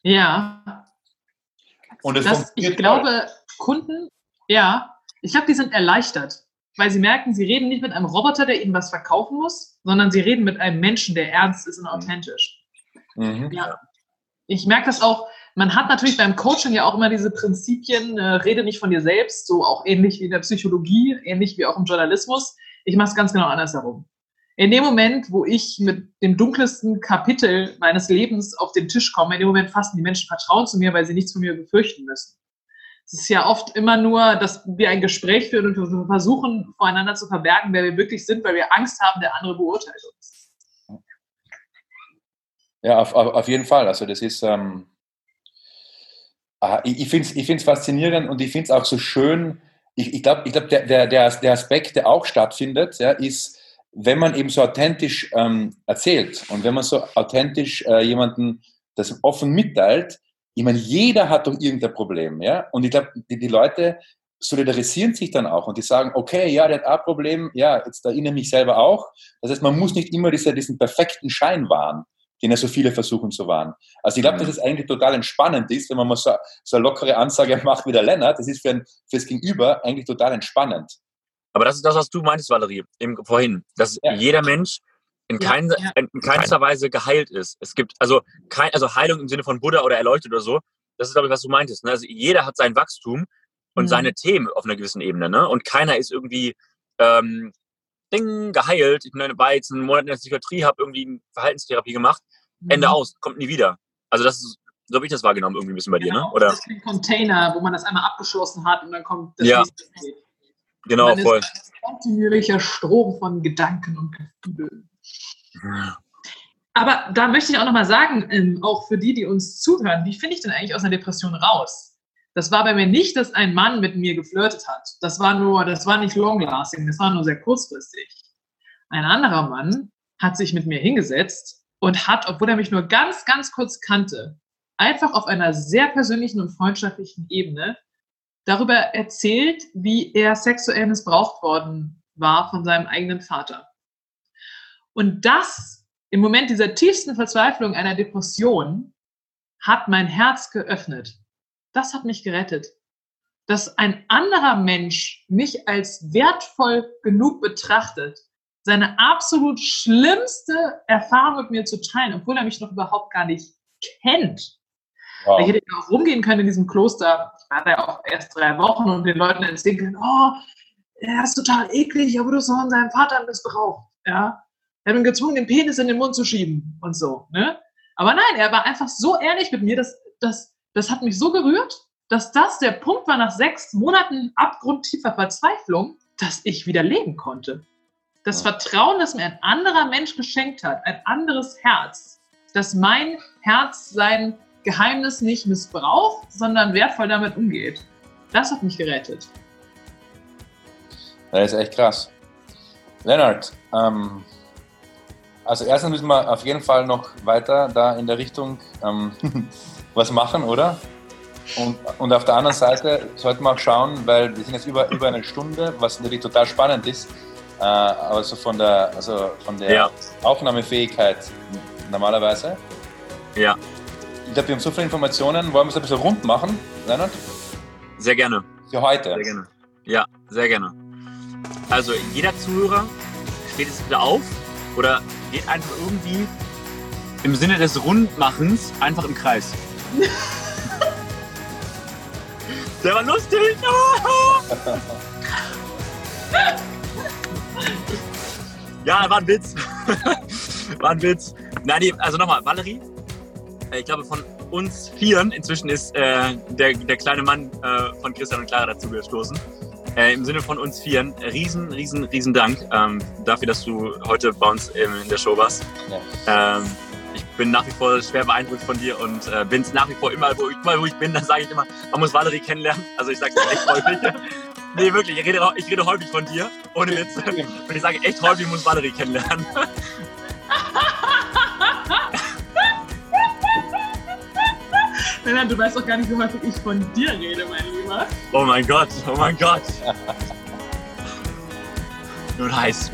Ja. Und es das, ich glaube, Kunden, ja, ich glaube, die sind erleichtert, weil sie merken, sie reden nicht mit einem Roboter, der ihnen was verkaufen muss, sondern sie reden mit einem Menschen, der ernst ist und authentisch. Mhm. Ja. Ich merke das auch, man hat natürlich beim Coaching ja auch immer diese Prinzipien, äh, rede nicht von dir selbst, so auch ähnlich wie in der Psychologie, ähnlich wie auch im Journalismus. Ich mache es ganz genau andersherum. In dem Moment, wo ich mit dem dunkelsten Kapitel meines Lebens auf den Tisch komme, in dem Moment fassen die Menschen Vertrauen zu mir, weil sie nichts von mir befürchten müssen. Es ist ja oft immer nur, dass wir ein Gespräch führen und wir versuchen, voreinander zu verbergen, wer wir wirklich sind, weil wir Angst haben, der andere beurteilt uns. Ja, auf, auf, auf jeden Fall. Also das ist, ähm, ich, ich finde es ich find's faszinierend und ich finde es auch so schön. Ich, ich glaube, ich glaub, der, der, der Aspekt, der auch stattfindet, ja, ist, wenn man eben so authentisch ähm, erzählt und wenn man so authentisch äh, jemanden das offen mitteilt. Ich meine, jeder hat doch irgendein Problem, ja. Und ich glaube, die, die Leute solidarisieren sich dann auch und die sagen, okay, ja, der hat ein Problem, ja, jetzt erinnere mich selber auch. Das heißt, man muss nicht immer diese, diesen perfekten Schein wahren, den ja so viele versuchen zu wahren. Also ich glaube, dass es eigentlich total entspannend ist, wenn man mal so, so eine lockere Ansage macht wie der Lennart. Das ist für, ein, für das Gegenüber eigentlich total entspannend. Aber das ist das, was du meintest, Valerie, eben vorhin. Dass ja. jeder Mensch in, Ja, kein, ja. in keinster Weise geheilt ist. Es gibt also kein, also Heilung im Sinne von Buddha oder erleuchtet oder so. Das ist, glaube ich, was du meintest. Ne? Also jeder hat sein Wachstum und Mhm. seine Themen auf einer gewissen Ebene. Ne? Und keiner ist irgendwie ähm, Ding, geheilt. Ich bin bei jetzt einen Monat in der Psychiatrie, habe irgendwie eine Verhaltenstherapie gemacht. Ende Mhm. aus, kommt nie wieder. Also das ist, so habe ich das wahrgenommen, irgendwie ein bisschen bei dir, Genau, ne? Oder? das ist ein Container, wo man das einmal abgeschlossen hat und dann kommt das Ja. nächste. Genau, Man voll. ist ein kontinuierlicher Strom von Gedanken und Gefühlen. Aber da möchte ich auch nochmal sagen, ähm, auch für die, die uns zuhören, wie finde ich denn eigentlich aus einer Depression raus? Das war bei mir nicht, dass ein Mann mit mir geflirtet hat. Das war nur, das war nicht long-lasting, das war nur sehr kurzfristig. Ein anderer Mann hat sich mit mir hingesetzt und hat, obwohl er mich nur ganz, ganz kurz kannte, einfach auf einer sehr persönlichen und freundschaftlichen Ebene darüber erzählt, wie er sexuell missbraucht worden war von seinem eigenen Vater. Und das im Moment dieser tiefsten Verzweiflung einer Depression hat mein Herz geöffnet. Das hat mich gerettet. Dass ein anderer Mensch mich als wertvoll genug betrachtet, seine absolut schlimmste Erfahrung mit mir zu teilen, obwohl er mich noch überhaupt gar nicht kennt. Wow. Ich hätte ja auch rumgehen können in diesem Kloster. Ich war da ja auch erst drei Wochen und den Leuten erzählen können, oh, er ist total eklig, er wurde so von seinem Vater missbraucht. Ja? Er hat ihn gezwungen, den Penis in den Mund zu schieben und so. Ne? Aber nein, er war einfach so ehrlich mit mir, dass, dass, das hat mich so gerührt, dass das der Punkt war nach sechs Monaten abgrundtiefer Verzweiflung, dass ich wieder leben konnte. Das Vertrauen, das mir ein anderer Mensch geschenkt hat, ein anderes Herz, dass mein Herz sein Geheimnis nicht missbraucht, sondern wertvoll damit umgeht. Das hat mich gerettet. Das ist echt krass. Lennart, ähm, also erstens müssen wir auf jeden Fall noch weiter da in der Richtung ähm, was machen, oder? Und, und auf der anderen Seite sollten wir auch schauen, weil wir sind jetzt über, über eine Stunde, was natürlich total spannend ist, äh, aber so von der, also von der Ja. Aufnahmefähigkeit normalerweise. Ja, Ich glaube, wir haben so viele Informationen. Wollen wir es ein bisschen rund machen, Lennart? sehr gerne. Für heute. Sehr gerne. Ja, sehr gerne. Also jeder Zuhörer steht jetzt wieder auf oder geht einfach irgendwie im Sinne des Rundmachens einfach im Kreis. Der war lustig! Ja, war ein Witz. War ein Witz. Nein, die, also nochmal, Valerie, äh, ich glaube von uns Vieren, inzwischen ist äh, der, der kleine Mann äh, von Christian und Clara dazu gestoßen. Äh, Im Sinne von uns Vieren, riesen, riesen, riesen Dank ähm, dafür, dass du heute bei uns ähm, in der Show warst. Ja. Ähm, ich bin nach wie vor schwer beeindruckt von dir und äh, bin es nach wie vor immer, wo ich, überall, wo ich bin, dann sage ich immer, man muss Valerie kennenlernen. Also ich sage es echt häufig. Nee, wirklich, ich rede, ich rede häufig von dir, ohne Witz. Und ich sage echt häufig, ich muss Valerie kennenlernen. Lennart, du weißt doch gar nicht, wie häufig ich von dir rede, mein Lieber. Oh mein Gott, oh mein Gott. Nur heiß.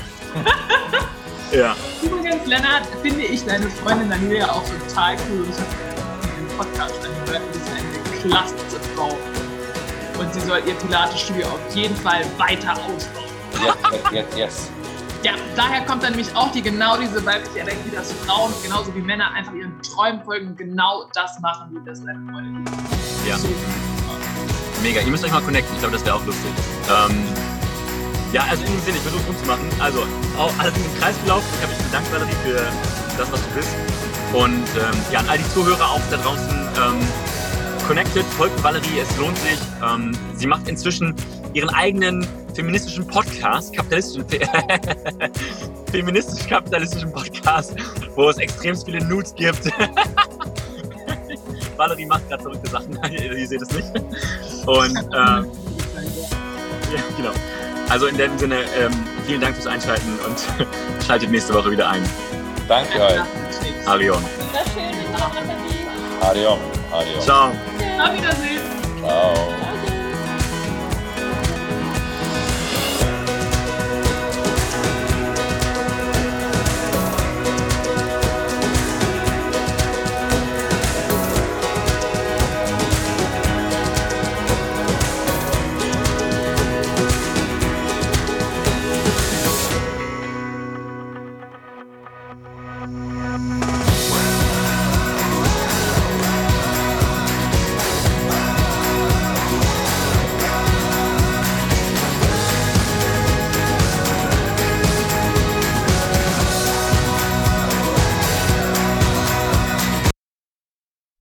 Ja. Übrigens, Lennart, finde ich deine Freundin Daniela auch total cool. Ich habe den Podcast angehört und sie ist eine klasse Frau. Und sie soll ihr Pilates-Studio auf jeden Fall weiter ausbauen. Yes, yes, yes, yes. Ja, daher kommt dann nämlich auch die genau diese weibliche Energie, dass Frauen genauso wie Männer einfach ihren Träumen folgen und genau das machen, wie das deine Freundin tut. Ja. So. Mega, ihr müsst euch mal connecten, ich glaube, das wäre auch lustig. Ähm, ja, also in dem Sinne, ich versuche es umzumachen. Also, auch alles in den Kreis gelaufen. Ich habe mich bedankt, Valerie, für das, was du bist. Und ähm, ja, an all die Zuhörer auch da draußen, ähm, connected, folgt Valerie, es lohnt sich. Ähm, sie macht inzwischen ihren eigenen feministischen Podcast, kapitalistischen, feministisch-kapitalistischen Podcast, wo es extrem viele Nudes gibt. Valerie macht gerade verrückte Sachen, ihr seht es nicht. Und ähm, ja, genau. Also in dem Sinne, ähm, vielen Dank fürs Einschalten und schaltet nächste Woche wieder ein. Danke euch. Arion. Wunderschön, in der Batterie. Adios. Adios. Ciao. Auf Wiedersehen. Ciao.